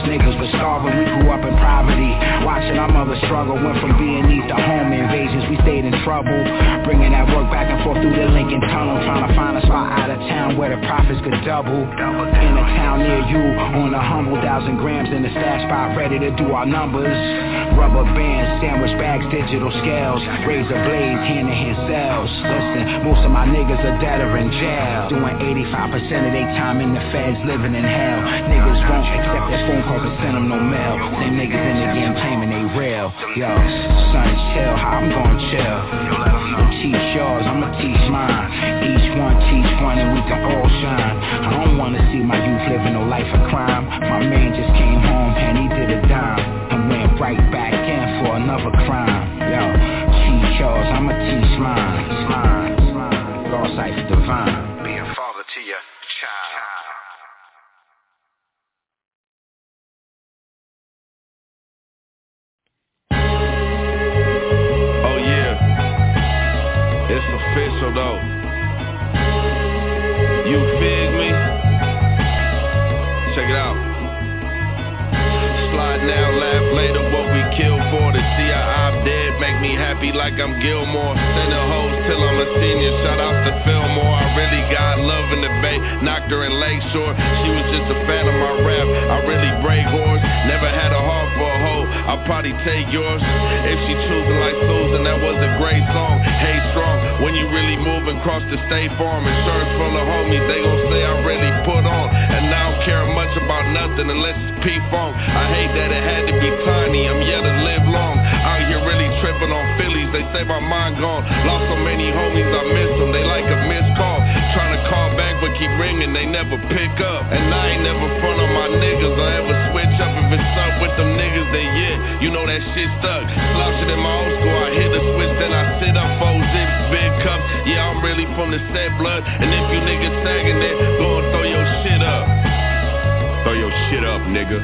niggas were starving, we grew up in poverty. Watching our mother struggle, went from Vietnamese to home invasions, we stayed in trouble. Bringing that work back and forth through the Lincoln Tunnel, trying to find a spot out of town where the profits could double. In a town near you, on a humble 1,000 grams in the stash spot, ready to do our numbers. Rubber bands, sandwich bags, digital scales, razor blades, hand-to-hand sales. Listen, most of my niggas are dead or in jail, doing 85% of their time in the feds, living in hell. Niggas won't accept that phone call to send them no mail. Same niggas in the game claiming they real. Yo, son, chill, how I'm gon' chill. Teach yours, I'ma teach mine. Each one teach one and we can all shine. I don't wanna see my youth living no life of crime. My man just came home and he did a dime and went right back in for another crime. Yo, teach yours, I'ma teach mine. Lost life divine. Be a father to your child. It's official though. You fig me? Check it out. Slide now, laugh later, what we kill for. To see I'm dead, make me happy like I'm Gilmore. Send her hoes till I'm a senior, shout out to Fillmore. I really got love in the Bay, knocked her in Lakeshore. She was just a fan of my rap, I really break horse. Never had a heart for a hoe, I'll probably take yours. If she choosing like Susan, that was a great song. Hey strong, when you really moving across the State Farm. Insurance full of homies, they gon' say I really put on. And I don't care much about nothing unless it's P-Funk. I hate that it had to be tiny, I'm yet to live long. Out here really tripping on Phillies, they say my mind gone. Lost so many homies, I miss them, they like a missed call. Trying to call back but keep ringing, they never pick up. And I ain't never front on my niggas, I ever switch up. If it's up with them niggas, then yeah, you know that shit stuck. Slouching in my old school, I hit the switch, then I sit up, 4 zips, big cups. Yeah, I'm really from the set blood. And if you niggas sagging it, go and throw your shit up. Throw your shit up, nigga.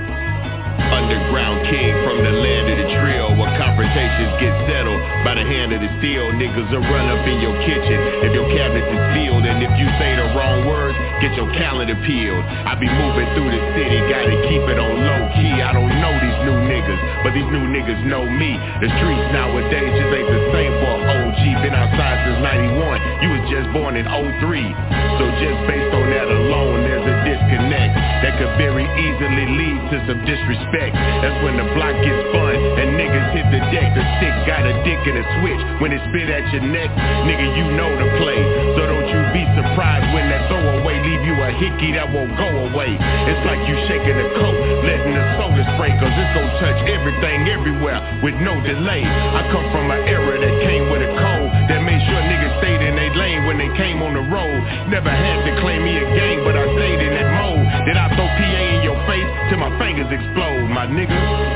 Underground king from the land of the trio, where confrontations get settled by the hand of the steel. Niggas will run up in your kitchen if your cabinet is filled, and if you say the wrong words, get your calendar peeled. I be moving through the city, gotta keep it on low key. I don't know these new niggas, but these new niggas know me. The streets nowadays just ain't the same for an OG. Been outside since 91, you was just born in 03. So just based on that alone, there's a disconnect that could very easily lead to some disrespect. That's when the block gets fun and niggas hit the deck. The stick got a dick and a switch. When it spit at your neck, nigga, you know the play. So don't you be surprised when that throwaway leave you a hickey that won't go away. It's like you shaking a coat, letting the soda spray, cause it's gon' touch everything everywhere with no delay. I come from an era that came with a code that made sure niggas stayed in their lane when they came on the road. Never had to claim me a gang, but I stayed in that mode. Then I throw PA in your face till my fingers explode, my nigga.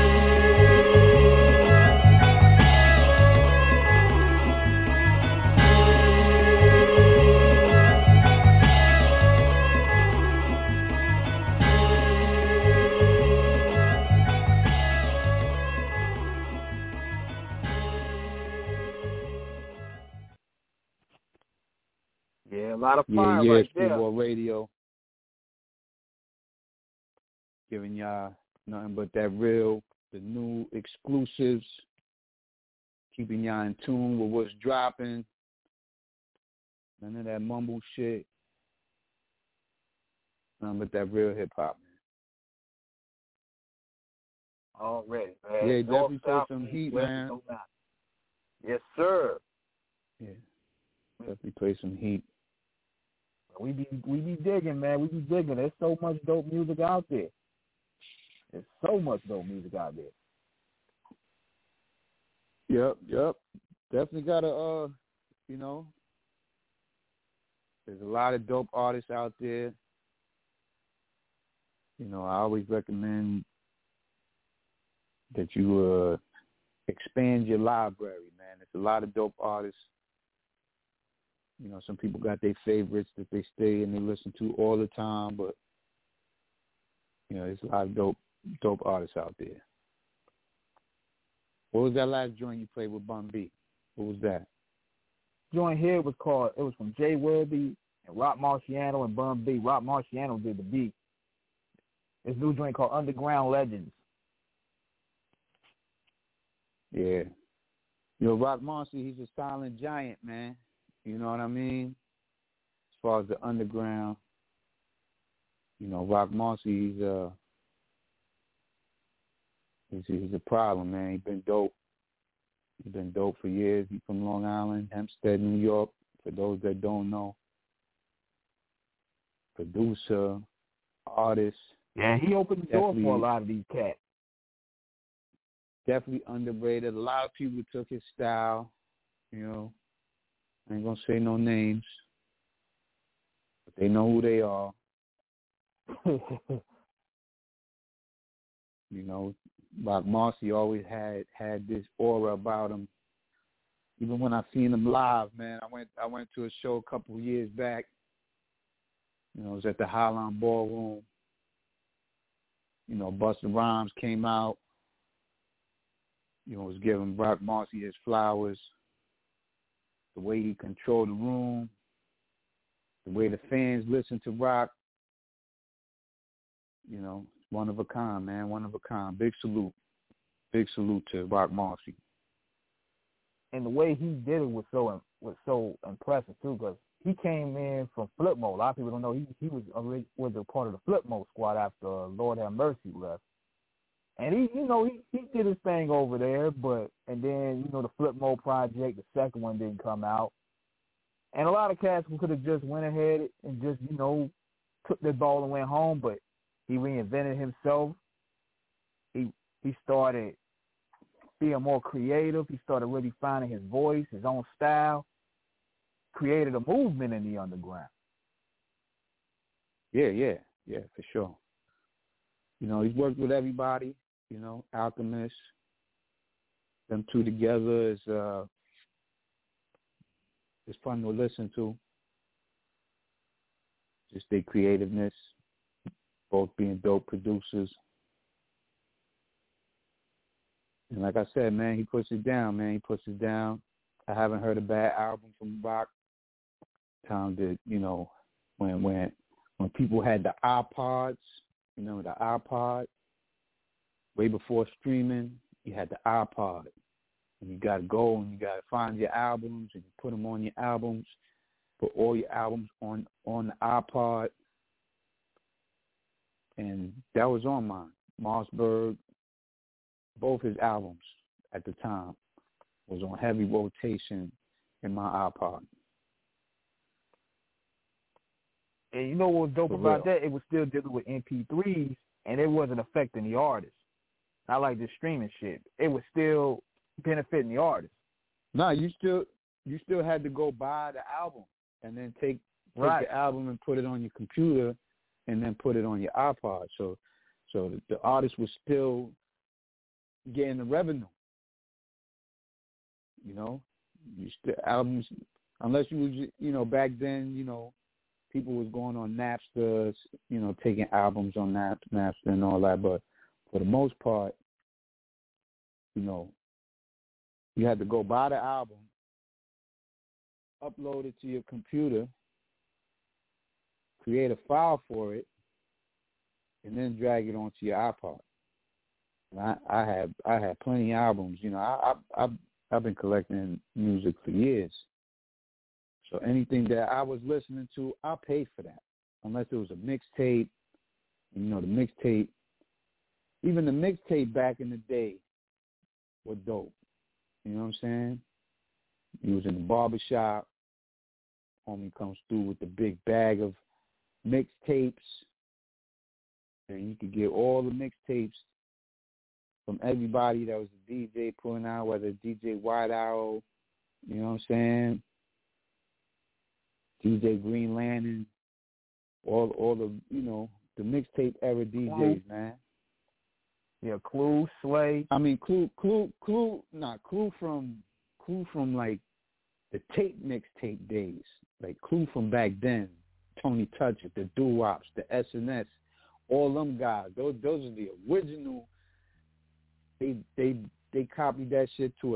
Yeah, a lot of fire right there. Screwball Radio. Giving y'all nothing but that real, the new exclusives. Keeping y'all in tune with what's dropping. None of that mumble shit. Nothing but that real hip-hop, man. Already, man. Yeah, definitely play some heat, man. Yes, sir. Yeah. Definitely play some heat. We be digging, man. We be digging. There's so much dope music out there. There's so much dope music out there. Yep. Definitely gotta, there's a lot of dope artists out there. I always recommend that you expand your library, man. There's a lot of dope artists. Some people got their favorites that they stay and they listen to all the time, but there's a lot of dope artists out there. What was that last joint you played with Bun B? What was that? Joint here was from Jay Wilby and Rock Marciano and Bun B. Rock Marciano did the beat. This new joint called Underground Legends. Yeah. Rock Marcy, he's a silent giant, man. You know what I mean? As far as the underground, Rock Marcy, he's a problem, man. He's been dope. He's been dope for years. He's from Long Island, Hempstead, New York. For those that don't know, producer, artist. Yeah, he opened the door for a lot of these cats. Definitely underrated. A lot of people took his style, I ain't going to say no names, but they know who they are. Rock Marcy always had this aura about him. Even when I seen him live, man, I went to a show a couple of years back. It was at the Highline Ballroom. Busta Rhymes came out. Was giving Rock Marcy his flowers. The way he controlled the room, the way the fans listen to Rock. One of a kind, man. One of a kind. Big salute. Big salute to Rock Marcy. And the way he did it was so impressive too, because he came in from Flip Mode. A lot of people don't know he was a part of the Flip Mode squad after Lord Have Mercy left. And he did his thing over there, and then the Flip Mode project, the second one didn't come out. And a lot of cats could have just went ahead and just, took their ball and went home, but he reinvented himself. He started being more creative. He started really finding his voice, his own style, created a movement in the underground. Yeah, for sure. He's worked with everybody, Alchemist. Them two together is fun to listen to. Just their creativeness, both being dope producers. And like I said, man, he puts it down, I haven't heard a bad album from Rock. Time that, when people had the iPods, the iPod, way before streaming, you had the iPod. And you got to go and you got to find your albums and you put them on your albums, put all your albums on the iPod. And that was on mine. Mossberg, both his albums at the time was on heavy rotation in my iPod. And you know what was dope about that? It was still dealing with MP3s, and it wasn't affecting the artist. Not like this streaming shit. It was still benefiting the artist. No, you still had to go buy the album and then take the album and put it on your computer and then put it on your iPod. So the artist was still getting the revenue. Albums, unless you was, back then, people was going on Napster, taking albums on Napster and all that. But for the most part, you had to go buy the album, upload it to your computer, create a file for it, and then drag it onto your iPod. And I had plenty of albums. I've been collecting music for years. So anything that I was listening to, I paid for that, unless it was a mixtape. The mixtape, even the mixtape back in the day, were dope. You know what I'm saying? You was in the barbershop. Homie comes through with the big bag of mixtapes, and you could get all the mixtapes from everybody that was a DJ putting out, whether it's DJ White Owl, you know what I'm saying? DJ Green Lantern, all the, the mixtape era DJs, man. Yeah, Clue, Slay. I mean, Clue from like the tape mixtape days, like Clue from back then, Tony Touch It, the Doo-Wops, the SNS, all them guys. Those are the original. They copied that shit to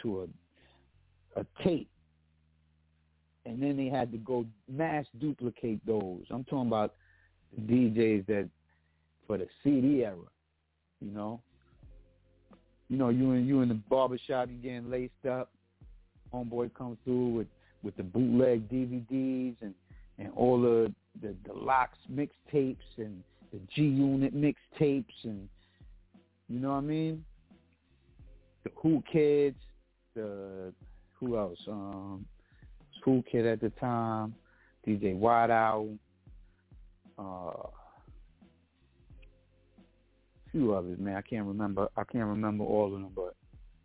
a tape, and then they had to go mass duplicate those. I'm talking about the DJs that for the CD era. You know, you in the barbershop, you getting laced up. Homeboy comes through with the bootleg DVDs and all the Locks mixtapes and the G-Unit mixtapes and, you know what I mean? The Who Kids, who else? Who Kid at the time, DJ White Owl, few others, man. I can't remember all of them, but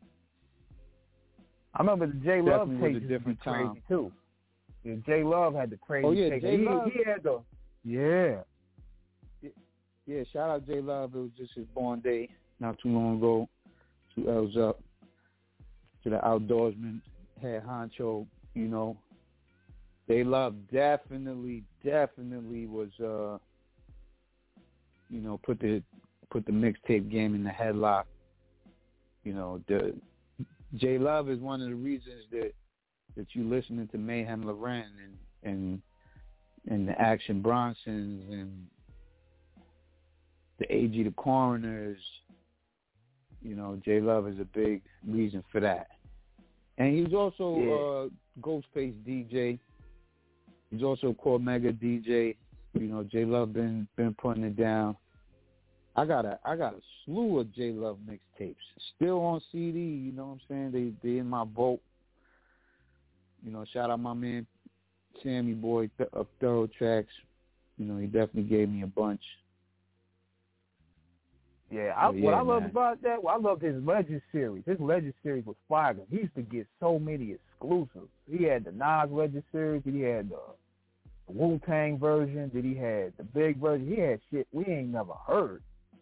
I remember the J Love tapes was different crazy time too. Yeah, J Love had the crazy. Oh yeah, tapes. J Love. He had the Yeah, shout out J Love. It was just his born day not too long ago. 2 L's up to the outdoorsman, head honcho. You know, J Love definitely was you know, put the mixtape game in the headlock. You know, J Love is one of the reasons that you listening to Mayhem Lauren and the Action Bronsons and the A.G. the Coroners. You know, J Love is a big reason for that. And he's also Ghostface DJ. He's also Cormega DJ. You know, J Love been putting it down. I got a slew of J Love mixtapes still on CD. You know what I'm saying? They in my vault. You know, shout out my man Sammy Boy of Thorough Tracks. You know, he definitely gave me a bunch. Yeah, what I loved about that, I loved his Legend series. His Legend series was fire. He used to get so many exclusives. He had the Nas Legend series. He had the Wu-Tang version. Then he had the big version. He had shit we ain't never heard.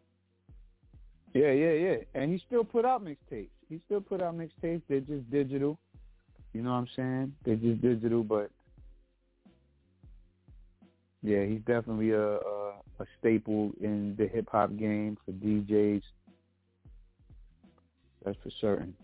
Yeah. And he still put out mixtapes. They're just digital. You know what I'm saying? They're just digital, but yeah, he's definitely a staple in the hip-hop game for DJs. That's for certain.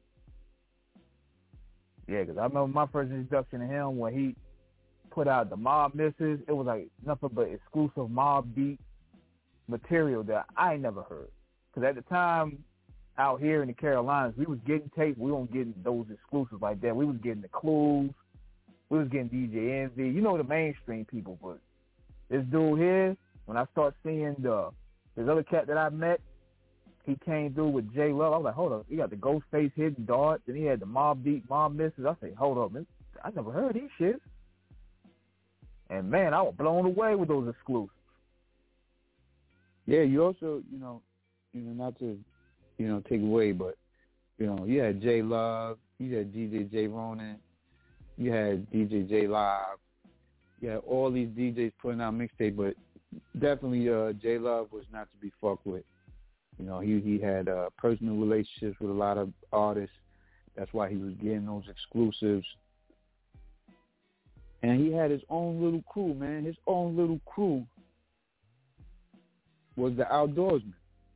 Yeah, because I remember my first introduction to him when he put out the Mob Misses. It was like nothing but exclusive Mob Deep material that I ain't never heard. Because at the time, out here in the Carolinas, we was getting tapes. We weren't getting those exclusives like that. We was getting the Clues. We was getting DJ Envy. You know, the mainstream people. But this dude here, when I start seeing this other cat that I met, he came through with J Love. I was like, hold up. He got the Ghostface Hidden Dart. Then he had the Mob Deep, Mob Misses. I said, hold up, man. I never heard these shit. And, man, I was blown away with those exclusives. Yeah, you also, you know, not to, take away, but, you had J Love, you had DJ J Ronan, you had DJ J Live, you had all these DJs putting out mixtape, but definitely J Love was not to be fucked with. You know, he had personal relationships with a lot of artists. That's why he was getting those exclusives. And he had his own little crew, man. His own little crew was the Outdoorsmen.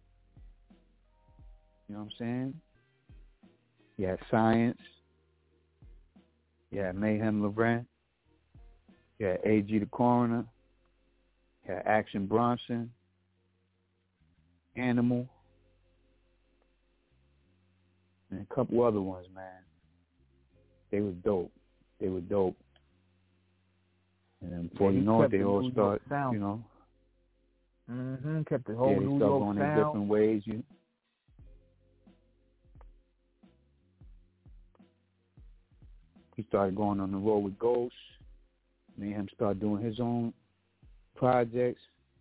You know what I'm saying? You had Science. You had Mayhem Lauren. You had A.G. the Coroner. You had Action Bronson. Animal. And a couple other ones, man. They was dope. And then before you know it, they all start, Mm-hmm. Kept the whole New they start York going sound. in different ways. He started going on the road with Ghost. Mayhem started doing his own projects.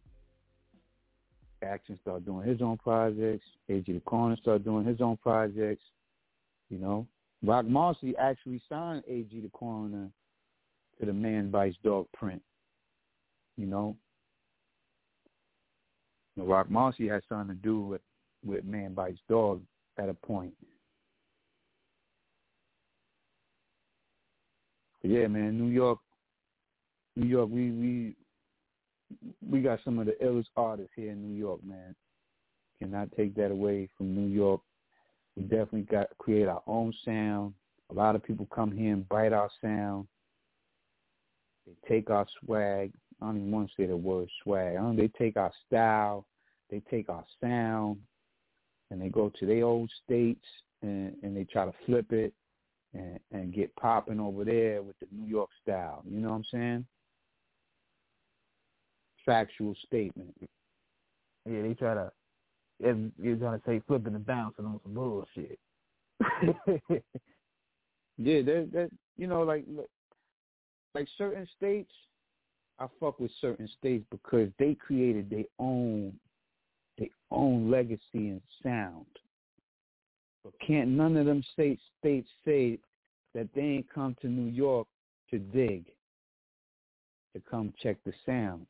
Action started doing his own projects. A.G. the Corner started doing his own projects. You know, Rock Marcy actually signed A.G. the Corner to the Man Bites Dog print. You know, Rock Marcy had something to do with Man Bites Dog at a point. But yeah, man, New York, we got some of the illest artists here in New York, man. Cannot take that away from New York. We definitely got to create our own sound. A lot of people come here and bite our sound. They take our swag. I don't even want to say the word swag. They take our style, they take our sound and they go to their old states and they try to flip it and get popping over there with the New York style. You know what I'm saying? Factual statement. Yeah, they try to. You're trying to say flipping and bouncing on some bullshit. Yeah, that you know, like certain states, I fuck with certain states because they created their own legacy and sound. But can't none of them states say that they ain't come to New York to dig, to come check the sounds.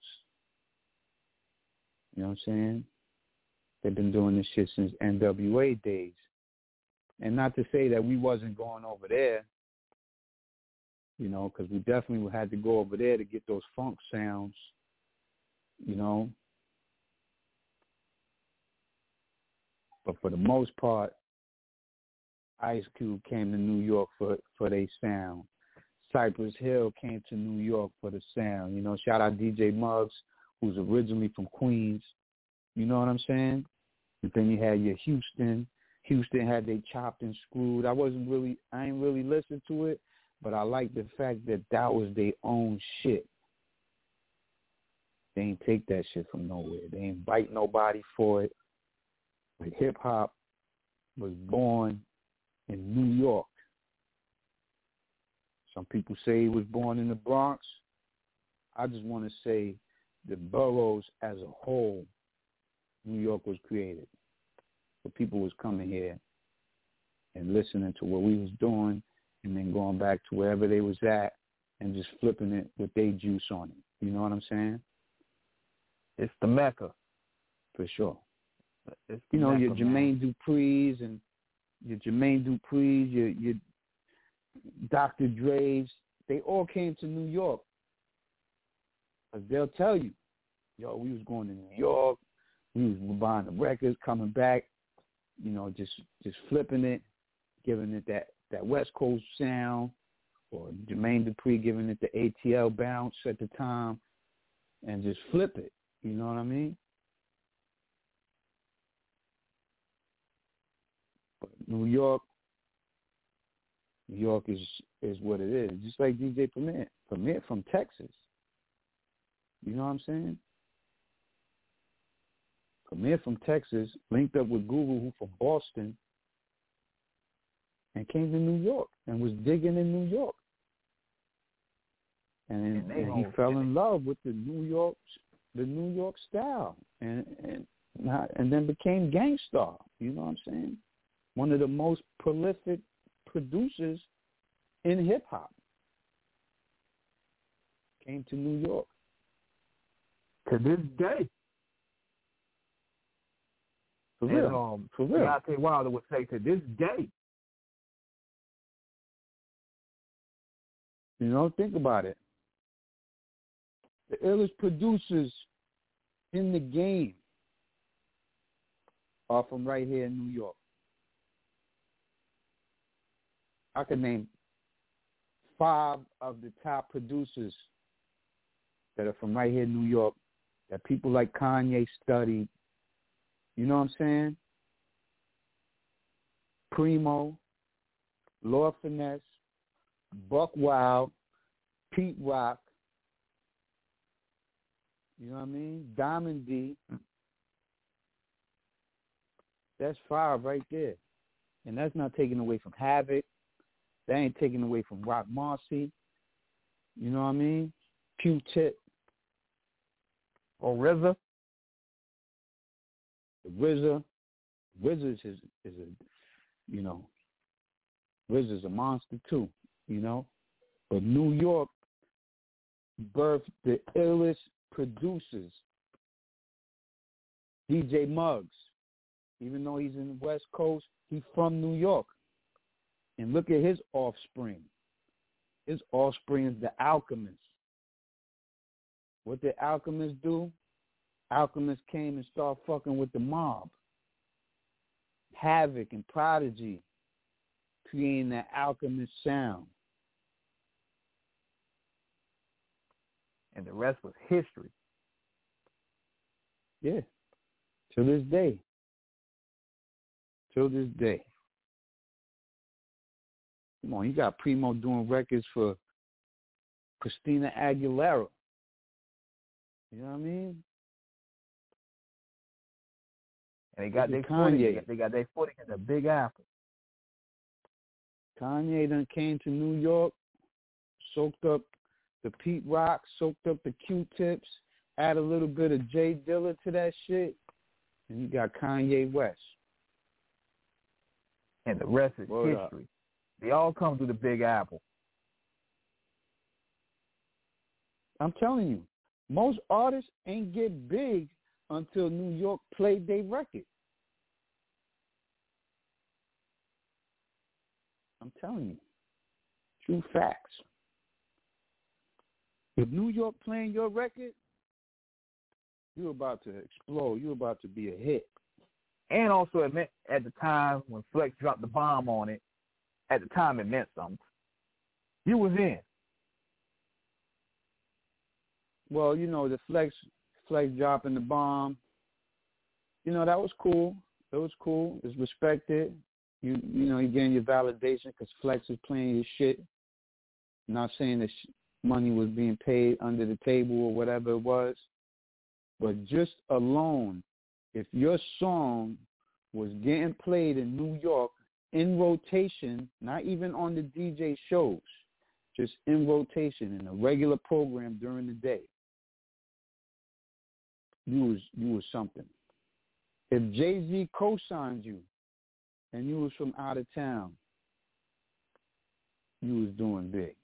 You know what I'm saying? They've been doing this shit since NWA days. And not to say that we wasn't going over there, you know, because we definitely had to go over there to get those funk sounds, you know. But for the most part, Ice Cube came to New York for their sound. Cypress Hill came to New York for the sound. You know, shout out DJ Muggs, who's originally from Queens. You know what I'm saying? But then you had your Houston. Houston had they chopped and screwed. I ain't really listened to it, but I like the fact that was their own shit. They ain't take that shit from nowhere. They ain't bite nobody for it. But hip-hop was born in New York. Some people say it was born in the Bronx. I just want to say the boroughs as a whole, New York was created. So people was coming here and listening to what we was doing and then going back to wherever they was at and just flipping it with their juice on it. You know what I'm saying? It's the Mecca. For sure. It's you know, Mecca, your Jermaine Dupri's and your Dr. Dre's, they all came to New York. Because they'll tell you, yo, we was going to New York, we was buying the records, coming back, you know, just flipping it, giving it that West Coast sound, or Jermaine Dupri giving it the ATL bounce at the time, and just flip it. You know what I mean? But New York is what it is. Just like DJ Premier from Texas. You know what I'm saying? Premier from Texas linked up with Google, who from Boston, and came to New York and was digging in New York. And he fell in love with the New York style, and then became Gang Starr. You know what I'm saying? One of the most prolific producers in hip hop. Came to New York. To this day. For real. For real. Deontay Wilder would say to this day. You know, think about it. The illest producers in the game are from right here in New York. I could name 5 of the top producers that are from right here in New York that people like Kanye studied. You know what I'm saying? Primo, Lord Finesse, Buck Wild, Pete Rock, you know what I mean? Diamond D. That's 5 right there. And that's not taken away from Havoc. That ain't taken away from Rock Marcy. You know what I mean? Q-Tip. Or RZA. RZA is a, you know, RZA's a monster too, you know. But New York birthed the illest producers. DJ Muggs, even though he's in the West Coast, he's from New York. And look at his offspring. His offspring is the Alchemist. What did Alchemist do? Alchemist came and started fucking with the mob. Havoc and Prodigy creating that Alchemist sound. And the rest was history. Yeah. To this day. Come on, you got Primo doing records for Christina Aguilera. You know what I mean? And they got their footing. They got their footing in the Big Apple. Kanye done came to New York, soaked up the Pete Rock, soaked up the Q-Tips, add a little bit of Jay Dilla to that shit, and you got Kanye West. And the rest is history. Up. They all come through the Big Apple. I'm telling you, most artists ain't get big until New York played their record. I'm telling you. True facts. If New York playing your record, you're about to explode. You're about to be a hit. And also, it meant at the time when Flex dropped the bomb on it, at the time it meant something. You was in. Well, you know, the Flex dropping the bomb, you know, that was cool. It was cool. It's respected. You know, you're getting your validation because Flex is playing your shit. I'm not saying that money was being paid under the table or whatever it was, but just alone, if your song was getting played in New York in rotation, not even on the DJ shows, just in rotation in a regular program during the day, you was something. If Jay-Z co-signed you and you was from out of town, you was doing big.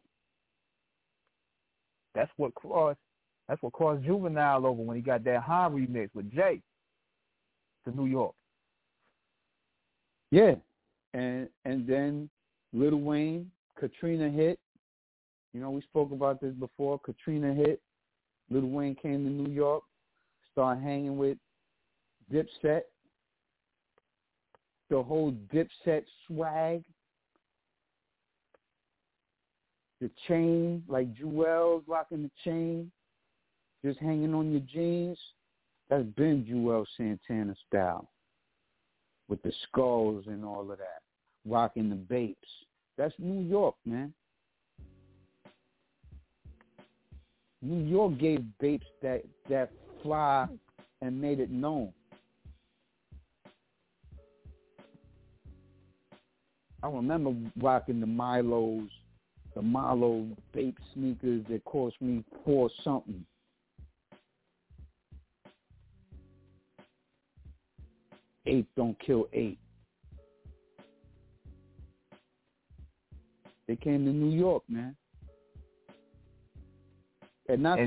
That's what crossed Juvenile over when he got that high remix with Jay to New York. Yeah. And then Lil Wayne, Katrina hit. You know, we spoke about this before. Katrina hit. Lil Wayne came to New York, started hanging with Dipset. The whole Dipset swag. The chain, like Jewel's rocking the chain, just hanging on your jeans. That's been Jewel Santana style. With the skulls and all of that. Rocking the Bapes. That's New York, man. New York gave Bapes that fly and made it known. I remember rocking the Milo Bape sneakers that cost me $4 something. Eight don't kill eight. They came to New York, man. And I'm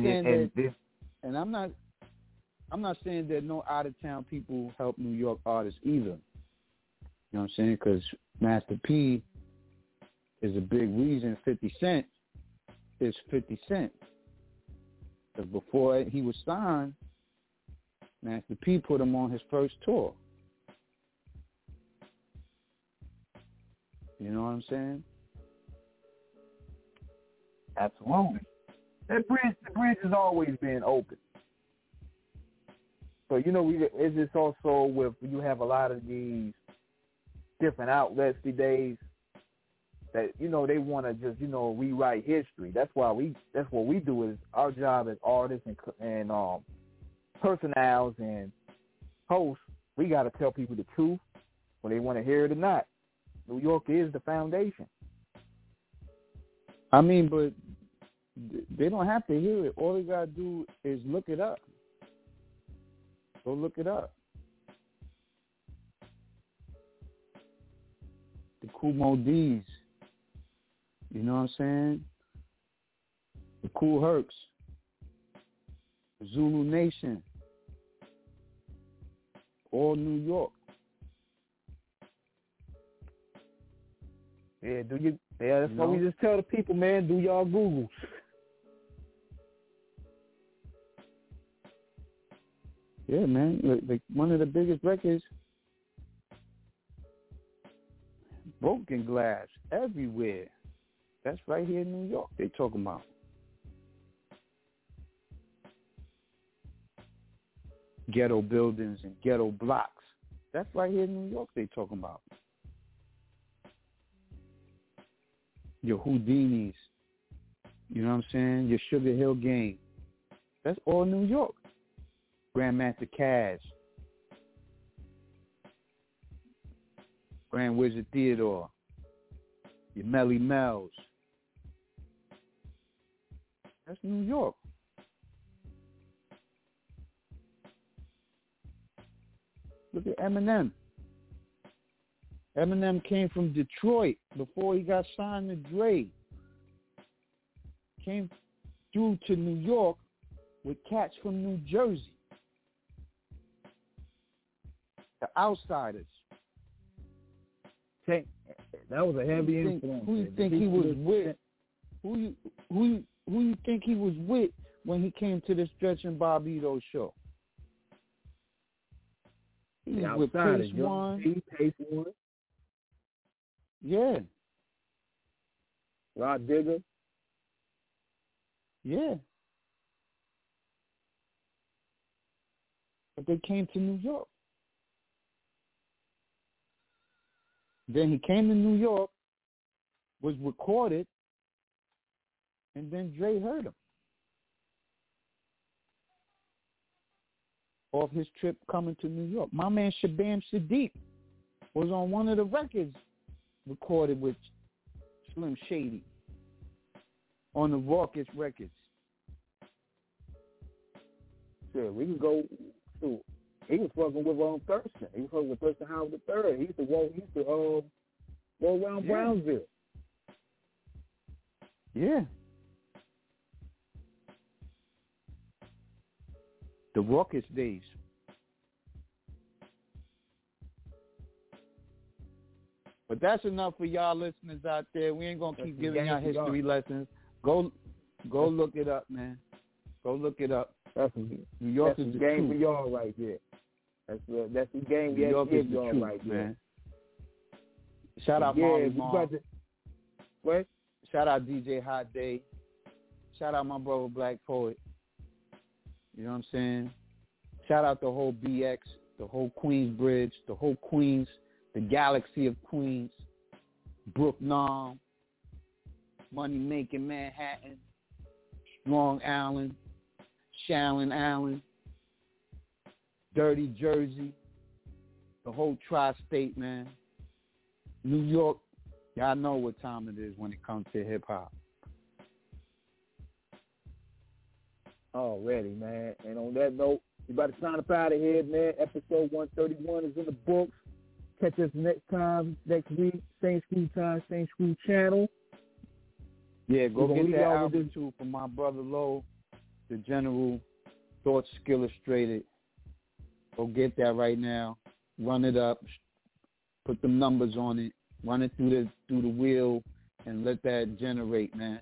not saying that no out of town people help New York artists either. You know what I'm saying? Because Master P is a big reason 50 Cent is 50 Cent. Because before he was signed, Master P put him on his first tour. You know what I'm saying? Absolutely. The bridge has always been open. So, you know, it's just also with, you have a lot of these different outlets these days that, you know, they want to just, you know, rewrite history. That's what we do is our job as artists and personnels and hosts. We got to tell people the truth whether they want to hear it or not. New York is the foundation. I mean, but they don't have to hear it. All they got to do is look it up. Go look it up. The Kumo D's. You know what I'm saying? The Cool Hercs. The Zulu Nation. All New York. Yeah, that's what we just tell the people, man. Do y'all Google. Yeah, man. Like one of the biggest records, Broken Glass, everywhere. That's right here in New York they talking about. ghetto buildings and ghetto blocks. That's right here in New York they talking about. Your Houdinis, you know what I'm saying? Your Sugar Hill Gang. That's all New York. Grandmaster Caz. Grand Wizard Theodore. Your Melly Mel's. That's New York. Look at Eminem. Eminem came from Detroit before he got signed to Dre. Came through to New York with cats from New Jersey. The Outsiders. That was a heavy influence. Who you think he was with? Who you think he was with when he came to the Stretch and Bobbito show? He was with Pace One. Pace One. Yeah. Rod Digger. Yeah. But they came to New York. Then he came to New York, was recorded, and then Dre heard him. Off his trip coming to New York. My man Shabam Sadiq was on one of the records recorded with Slim Shady on the Raucous Records. Sure, we can go to. He was fucking with Thurston. He was fucking with Thurston Howard III. He used to go around Brownsville. Yeah. The Raucous days. But that's enough for y'all listeners out there. We ain't gonna keep giving y'all history lessons. Go look it up, man. Go look it up. New York is the game truth. for y'all right there. That's the game we have to give y'all truth, right man. there. Shout out Molly we Mom. What? Shout out DJ Hot Day. Shout out my brother Black Poet. You know what I'm saying? Shout out the whole BX, the whole Queensbridge, the whole Queens, the galaxy of Queens, Brook Nom, Money Making Manhattan, Strong Island, Shallon Island, Dirty Jersey, the whole tri-state, man. New York, y'all know what time it is when it comes to hip-hop. Already, man. And on that note, we about to sign up out of here, man. Episode 131 is in the books. Catch us next week. Same school time, same school channel. Yeah, go get that album too from my brother Low, the General Thoughts Illustrated. Go get that right now. Run it up. Put them numbers on it. Run it through the wheel and let that generate, man.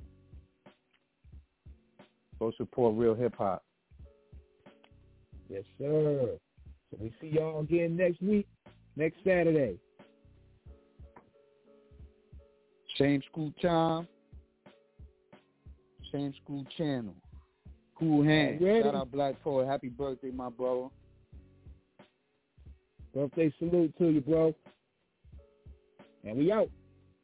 Go support real hip hop. Yes, sir. So we see y'all again next week, next Saturday. Same school time, same school channel. Cool hand. Shout out Black Poet. Happy birthday, my brother. Birthday salute to you, bro. And we out.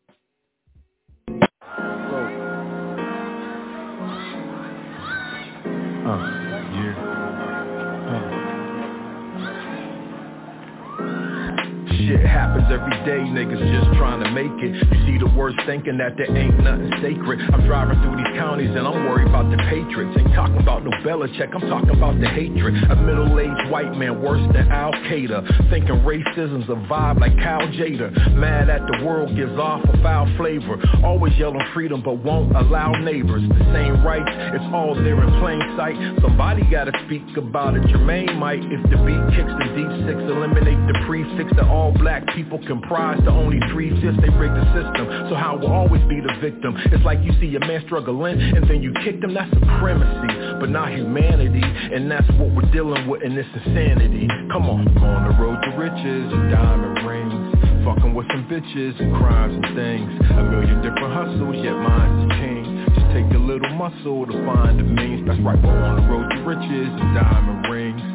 Shit happens every day, niggas just trying to make it. You see the worst thinking that there ain't nothing sacred. I'm driving through these counties and I'm worried about the Patriots. Ain't talking about no Belichick, I'm talking about the hatred. A middle-aged white man worse than Al-Qaeda, thinking racism's a vibe like Kyle Jader. Mad at the world gives off a foul flavor. Always yelling freedom but won't allow neighbors. The same rights, it's all there in plain sight. Somebody gotta speak about it, Jermaine might. If the beat kicks the deep six, eliminate the prefix that all black people comprise the only 3/5. They break the system, so how will always be the victim. It's like you see a man struggling and then you kick them. That's supremacy, but not humanity. And that's what we're dealing with in this insanity. Come on the road to riches and diamond rings, fucking with some bitches and crimes and things. A million different hustles, yet mine's the king. Just take a little muscle to find the means. That's right, we're on the road to riches and diamond rings,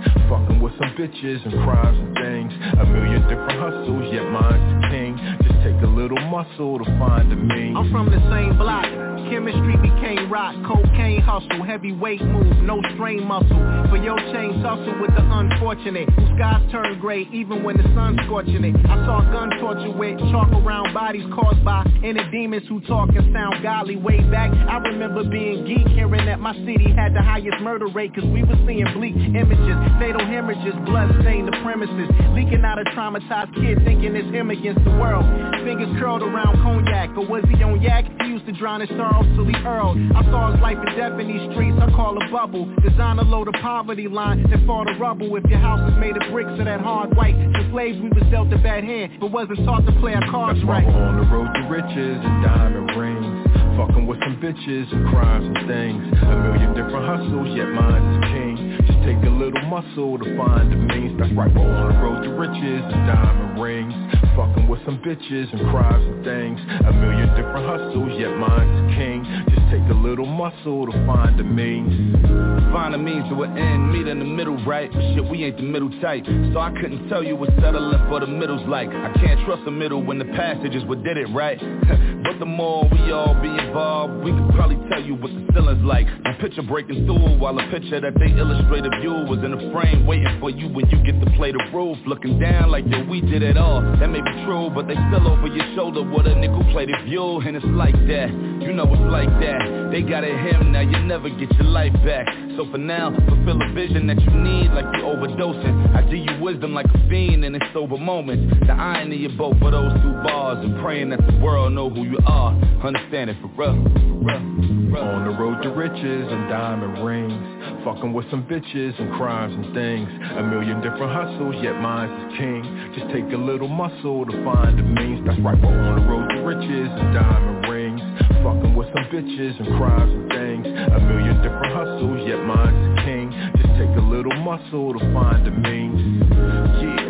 Fucking with some bitches and crimes and things. A million different hustles, yet mine's the king. Just take a little muscle to find the mean. I'm from the same block. Chemistry became rock, cocaine hustle, heavyweight move, no strain muscle. For your chain tussle with the unfortunate, whose skies turn gray even when the sun's scorching it. I saw gun torture with chalk around bodies caused by inner demons who talk and sound godly. Way back, I remember being geek, hearing that my city had the highest murder rate, cause we were seeing bleak images, fatal hemorrhages, blood stained the premises, leaking out a traumatized kid thinking it's him against the world. Fingers curled around cognac, or was he on yak? He used to drown his sorrow till he earled. I saw his life and death in these streets, I call a bubble. Design a load of poverty line that fall to rubble. If your house was made of bricks of that hard white, the slaves we was dealt a bad hand, but wasn't taught to play our cards right. That's why we're on the road to riches and diamond rings. Fucking with some bitches and crimes and things. A million different hustles, yet mine's the king. Just take a little muscle to find the means. That's right, we're on the road to riches and diamond rings. Fucking with some bitches and crimes and things. A million different hustles, yet mine's the king. Just take a little muscle to find the means. Find the means to an end, meet in the middle, right? But shit, we ain't the middle type, so I couldn't tell you what settling for the middle's like. I can't trust the middle when the passage is what did it, right? But the more we all be involved, we could probably tell you what the feeling's like. A picture breaking through while a picture that they illustrate of you was in a frame waiting for you when you get to play the roof. Looking down like, yo, we did it all. That may be true, but they still over your shoulder with a nickel-plated view. And it's like that, you know it's like that. They got it him, now you never get your life back. So for now, fulfill a vision that you need like you overdosing. I give you wisdom like a fiend in its sober moments. The irony of both of those two bars, and praying that the world know who you are. Understand it for real. On the road to riches and diamond rings. Fucking with some bitches and crimes and things. A million different hustles, yet mine's the king. Just take a little muscle to find the means. That's right, we're on the road to riches and diamond rings. Fucking with some bitches and crimes and things. A million different hustles, yet mine's the king. Just take a little muscle to find the means. Yeah.